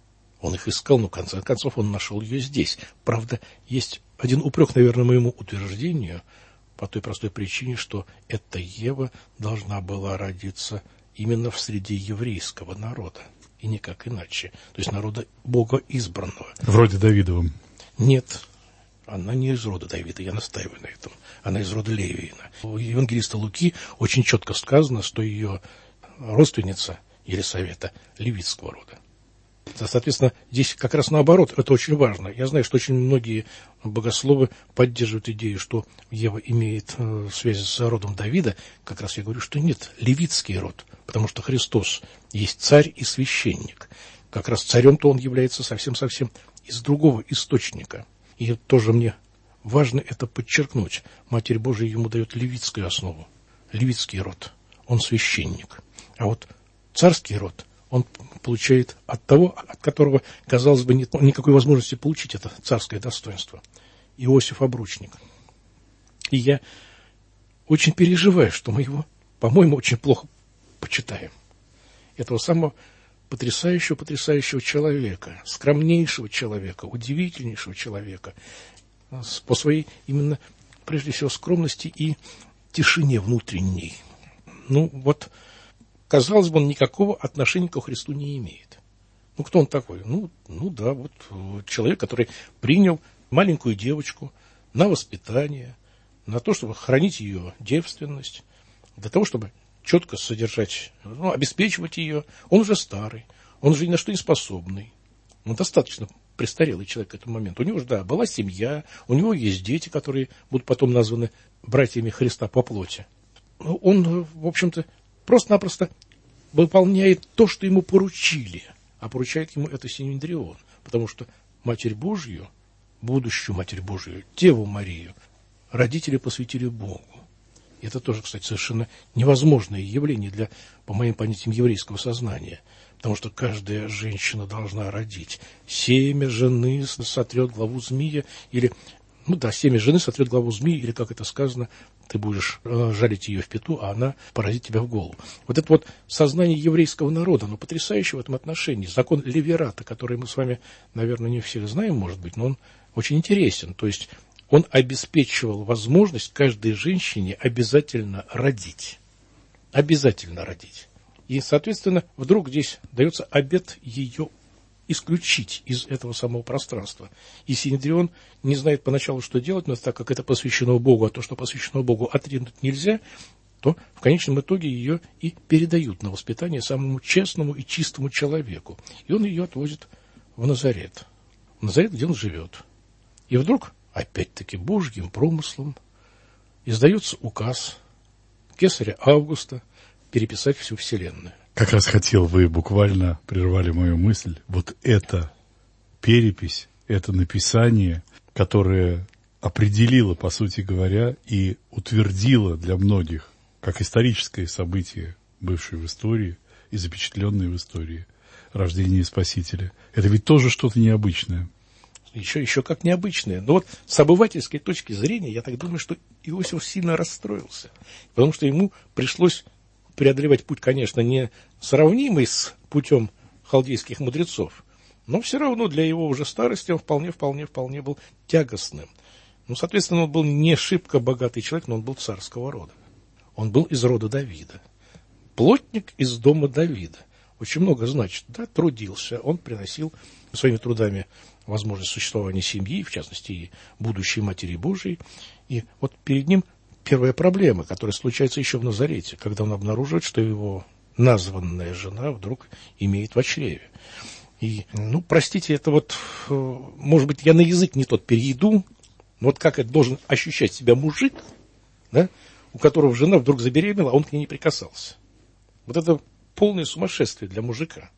Он их искал, но в конце концов он нашел ее здесь. Правда, есть один упрек, наверное, моему утверждению, по той простой причине, что эта Ева должна была родиться именно в среде еврейского народа, и никак иначе. То есть народа Бога избранного.
Вроде Давидовым.
Нет, она не из рода Давида, я настаиваю на этом. Она из рода Левиина. У евангелиста Луки очень четко сказано, что ее родственница Елисавета левитского рода. Соответственно, здесь как раз наоборот, это очень важно. Я знаю, что очень многие богословы поддерживают идею, что Ева имеет э, связь с родом Давида. Как раз я говорю, что нет, левитский род, потому что Христос есть царь и священник. Как раз царем-то он является совсем-совсем из другого источника. И тоже мне важно это подчеркнуть. Матерь Божия ему дает левитскую основу, левитский род. Он священник. А вот царский род он получает от того, от которого, казалось бы, нет никакой возможности получить это царское достоинство. Иосиф Обручник. И я очень переживаю, что мы его, по-моему, очень плохо почитаем. Этого самого потрясающего, потрясающего человека, скромнейшего человека, удивительнейшего человека, по своей именно, прежде всего, скромности и тишине внутренней. Ну, вот... Казалось бы, он никакого отношения к Христу не имеет. Ну, кто он такой? Ну, ну да, вот человек, который принял маленькую девочку на воспитание, на то, чтобы хранить ее девственность, для того, чтобы четко содержать, ну, обеспечивать ее. Он уже старый, он уже ни на что не способный. Он достаточно престарелый человек к этому моменту. У него же, да, была семья, у него есть дети, которые будут потом названы братьями Христа по плоти. Он, в общем-то, просто-напросто выполняет то, что ему поручили. А поручает ему это Синедрион. Потому что Матерь Божью, будущую Матерь Божию, Деву Марию, родители посвятили Богу. И это тоже, кстати, совершенно невозможное явление для, по моим понятиям, еврейского сознания. Потому что каждая женщина должна родить. Семя жены сотрет главу змея, или, ну да, семя жены сотрет главу змея, или, как это сказано, ты будешь э, жалить ее в пяту, а она поразит тебя в голову. Вот это вот сознание еврейского народа, оно потрясающе в этом отношении. Закон Левирата, который мы с вами, наверное, не все знаем, может быть, но он очень интересен. То есть он обеспечивал возможность каждой женщине обязательно родить. Обязательно родить. И, соответственно, вдруг здесь дается обет ее исключить из этого самого пространства. И Синедрион не знает поначалу, что делать, но так как это посвящено Богу, а то, что посвящено Богу, отринуть нельзя, то в конечном итоге ее и передают на воспитание самому честному и чистому человеку. И он ее отвозит в Назарет. В Назарет, где он живет. И вдруг, опять-таки, Божьим промыслом издается указ кесаря Августа переписать всю вселенную.
Как раз хотел, вы буквально прервали мою мысль. Вот эта перепись, это написание, которое определило, по сути говоря, и утвердило для многих как историческое событие, бывшее в истории и запечатленное в истории, рождение Спасителя. Это ведь тоже что-то необычное.
Еще, еще как необычное. Но вот с обывательской точки зрения, я так думаю, что Иосиф сильно расстроился. Потому что ему пришлось преодолевать путь, конечно, не сравнимый с путем халдейских мудрецов, но все равно для его уже старости он вполне, вполне, вполне был тягостным. Ну, соответственно, он был не шибко богатый человек, но он был царского рода. Он был из рода Давида. Плотник из дома Давида. Очень много значит, да, трудился. Он приносил своими трудами возможность существования семьи, в частности, и будущей Матери Божией. И вот перед ним первая проблема, которая случается еще в Назарете, когда он обнаруживает, что его названная жена вдруг имеет в чреве. И, ну, простите, это вот, может быть, я на язык не тот перейду, но вот как это должен ощущать себя мужик, да, у которого жена вдруг забеременела, а он к ней не прикасался. Вот это полное сумасшествие для мужика.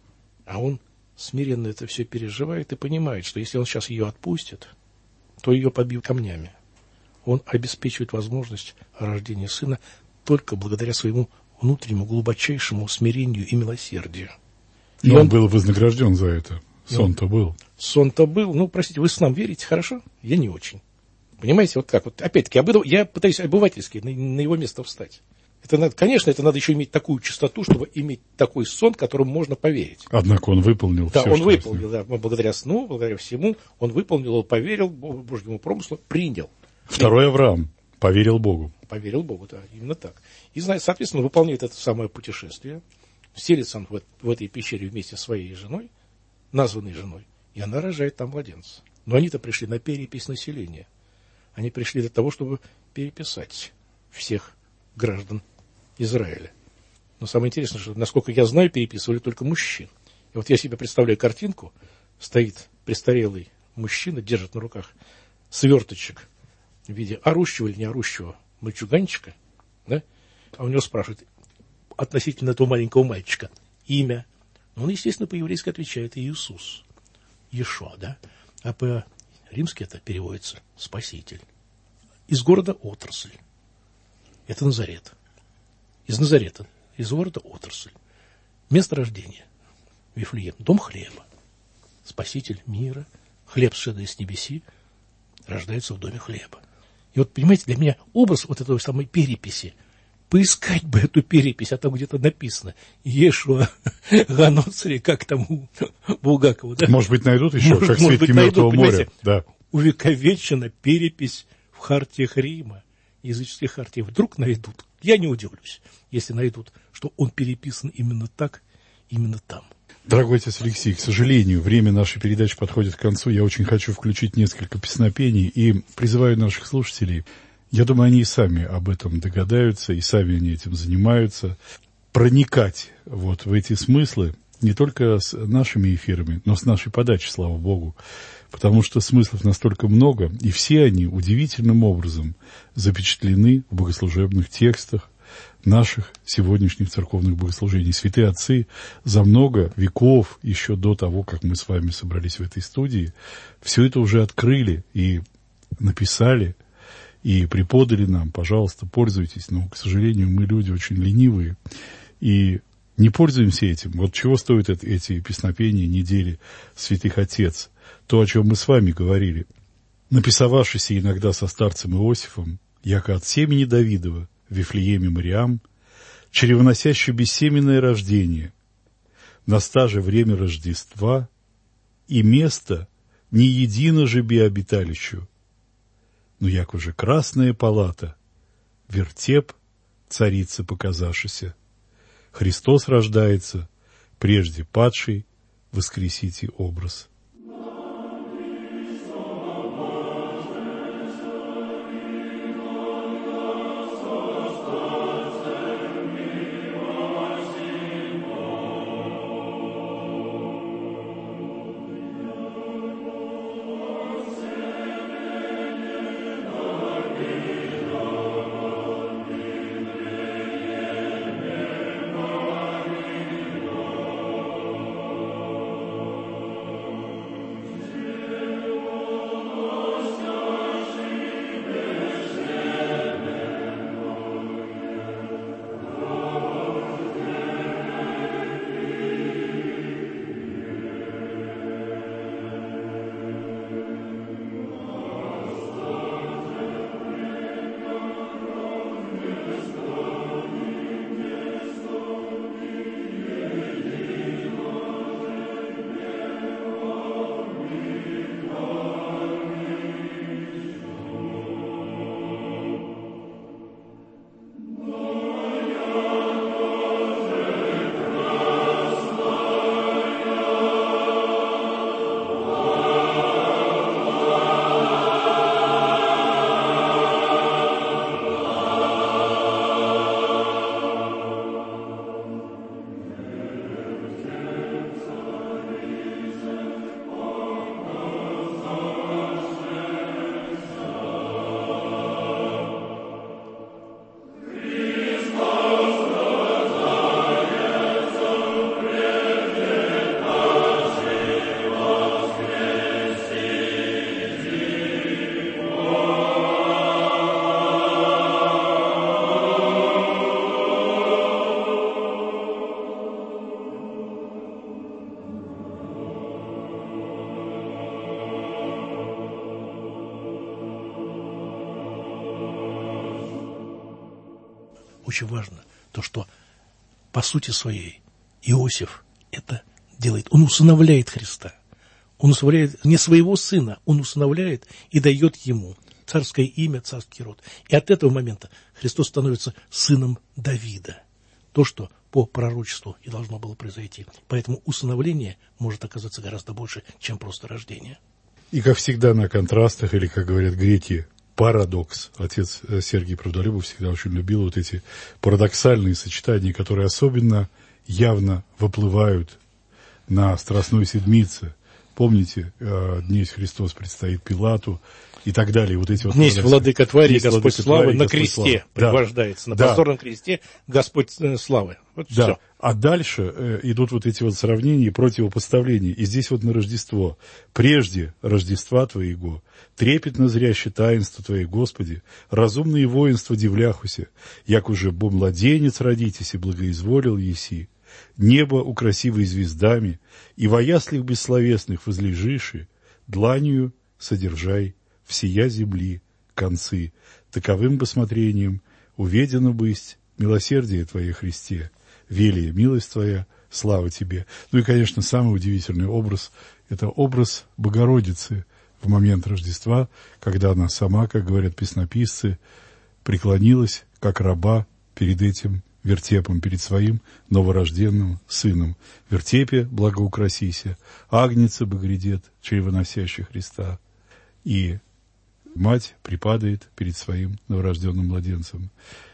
А он смиренно это все переживает и понимает, что если он сейчас ее отпустит, то ее побьют камнями. Он обеспечивает возможность рождения сына только благодаря своему внутреннему глубочайшему смирению и милосердию. И
он,
он
был вознагражден за это. Сон-то был.
Сон-то был. Ну, простите, вы снам верите, хорошо? Я не очень. Понимаете, вот как? Вот, опять-таки, об, я пытаюсь обывательски на, на его место встать. Это надо, конечно, это надо еще иметь такую чистоту, чтобы иметь такой сон, которому можно поверить.
Однако он выполнил
да,
все,
он
что
выполнил, да, благодаря сну, благодаря всему, он выполнил, он поверил Божьему промыслу, принял.
Второй Авраам поверил Богу.
Поверил Богу, да, именно так. И, соответственно, выполняет это самое путешествие, селится он в, в этой пещере вместе со своей женой, названной женой, и она рожает там младенца. Но они-то пришли на перепись населения. Они пришли для того, чтобы переписать всех граждан Израиля. Но самое интересное, что, насколько я знаю, переписывали только мужчин. И вот я себе представляю картинку, стоит престарелый мужчина, держит на руках сверточек в виде орущего или не орущего мальчуганчика, да? А у него спрашивают относительно этого маленького мальчика имя. Он, естественно, по-еврейски отвечает Иисус. Ешуа, да? А по-римски это переводится Спаситель. Из города Отрасль. Это Назарет. Из Назарета, из города Отрасль. Место рождения Вифлеем, дом хлеба. Спаситель мира, хлеб сшедший с небеси, рождается в доме хлеба. И вот, понимаете, для меня образ вот этой самой переписи, поискать бы эту перепись, а там где-то написано Ешуа Ганоцри, как там у Булгакова. Да?
Может быть, найдут еще,
может,
как
может
свитки
быть,
Мертвого
найдут,
моря. Да.
Увековечена перепись в хартиях Рима, языческих хартиях. Вдруг найдут, я не удивлюсь, если найдут, что он переписан именно так, именно там.
Дорогой отец Алексей, к сожалению, время нашей передачи подходит к концу. Я очень хочу включить несколько песнопений и призываю наших слушателей, я думаю, они и сами об этом догадаются, и сами они этим занимаются, проникать вот в эти смыслы не только с нашими эфирами, но с нашей подачей, слава Богу, потому что смыслов настолько много, и все они удивительным образом запечатлены в богослужебных текстах наших сегодняшних церковных богослужений. Святые отцы за много веков, еще до того, как мы с вами собрались в этой студии, все это уже открыли и написали, и преподали нам. Пожалуйста, пользуйтесь. Но, к сожалению, мы люди очень ленивые и не пользуемся этим. Вот чего стоят эти песнопения недели святых отец? То, о чем мы с вами говорили. Написавшийся иногда со старцем Иосифом, яко от семени Давидова, в Вифлееме Мариам, чревоносящий бессеменное рождение, на стаже время Рождества, и место не едино же би обиталищу, но як уже красная палата, вертеп царица показавшися. Христос рождается, прежде падший, воскресите образ.
очень важно, то, что по сути своей Иосиф это делает. Он усыновляет Христа. Он усыновляет не своего сына, он усыновляет и дает ему царское имя, царский род. И от этого момента Христос становится сыном Давида. То, что по пророчеству и должно было произойти. Поэтому усыновление может оказаться гораздо больше, чем просто рождение.
И, как всегда, на контрастах, или, как говорят греки, парадокс. Отец Сергий Правдолюбов всегда очень любил вот эти парадоксальные сочетания, которые особенно явно выплывают на Страстной Седмице. Помните, днесь Христос предстоит Пилату и так далее. Вот эти вот
днесь владыка твари, Господь
владыка
славы,
твари,
на
Господь
кресте
славы.
пригвождается,
Да.
на позорном кресте Господь славы. Вот
да.
все.
А дальше э, идут вот эти вот сравнения и противопоставления. И здесь вот на Рождество. «Прежде Рождества Твоего, трепетно зряще таинство Твое, Господи, разумные воинства дивляхуся, як уже бо младенец родитесь и благоизволил еси, небо украсивой звездами, и во яслях бессловесных возлежиши, дланью содержай всея земли концы, таковым посмотрением уведено бысть милосердие Твое, Христе, велия милость Твоя, слава Тебе». Ну и, конечно, самый удивительный образ – это образ Богородицы в момент Рождества, когда она сама, как говорят песнописцы, преклонилась, как раба, перед этим вертепом, перед своим новорожденным сыном. «Вертепе благоукрасися, агнца богрядет, чревоносящий Христа». И мать припадает перед своим новорожденным младенцем.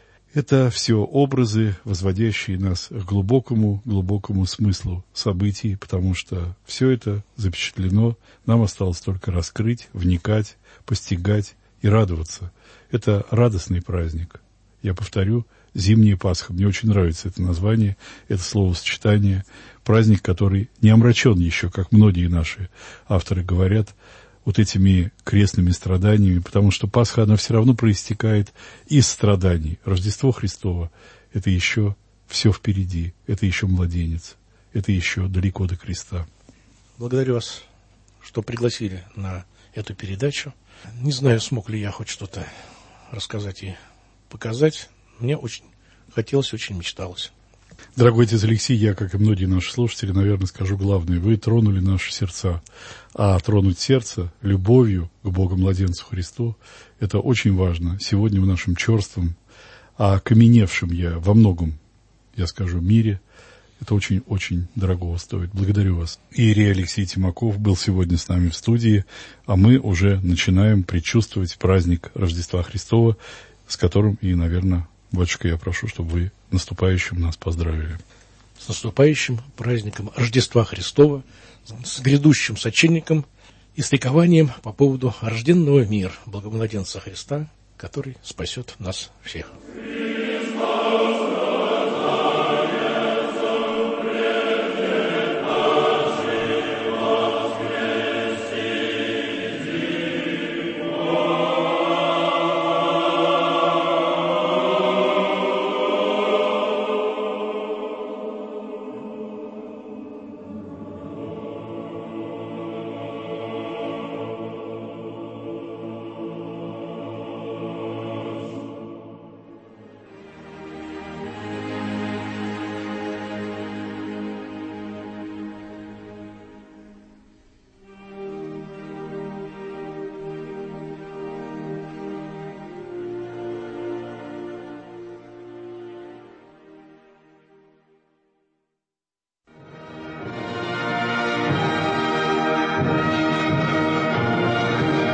Это все образы, возводящие нас к глубокому, глубокому смыслу событий, потому что все это запечатлено, нам осталось только раскрыть, вникать, постигать и радоваться. Это радостный праздник. Я повторю, зимняя Пасха. Мне очень нравится это название, это словосочетание. Праздник, который не омрачен еще, как многие наши авторы говорят, вот этими крестными страданиями, потому что Пасха, она все равно проистекает из страданий. Рождество Христово – это еще все впереди, это еще младенец, это еще далеко до креста.
Благодарю вас, что пригласили на эту передачу. Не знаю, смог ли я хоть что-то рассказать и показать. Мне очень хотелось, очень мечталось.
Дорогой отец Алексей, я, как и многие наши слушатели, наверное, скажу главное. Вы тронули наши сердца. А тронуть сердце любовью к Богу-младенцу Христу – это очень важно. Сегодня в нашем черством, а окаменевшем я во многом, я скажу, мире, это очень-очень дорого стоит. Благодарю вас. Иерей Алексей Тимаков был сегодня с нами в студии, а мы уже начинаем предчувствовать праздник Рождества Христова, с которым и, наверное, батюшка, я прошу, чтобы вы наступающим нас поздравили.
С наступающим праздником Рождества Христова, с грядущим сочельником и с ликованием по поводу рожденного мира, Богомладенца Христа, который спасет нас всех. Христос!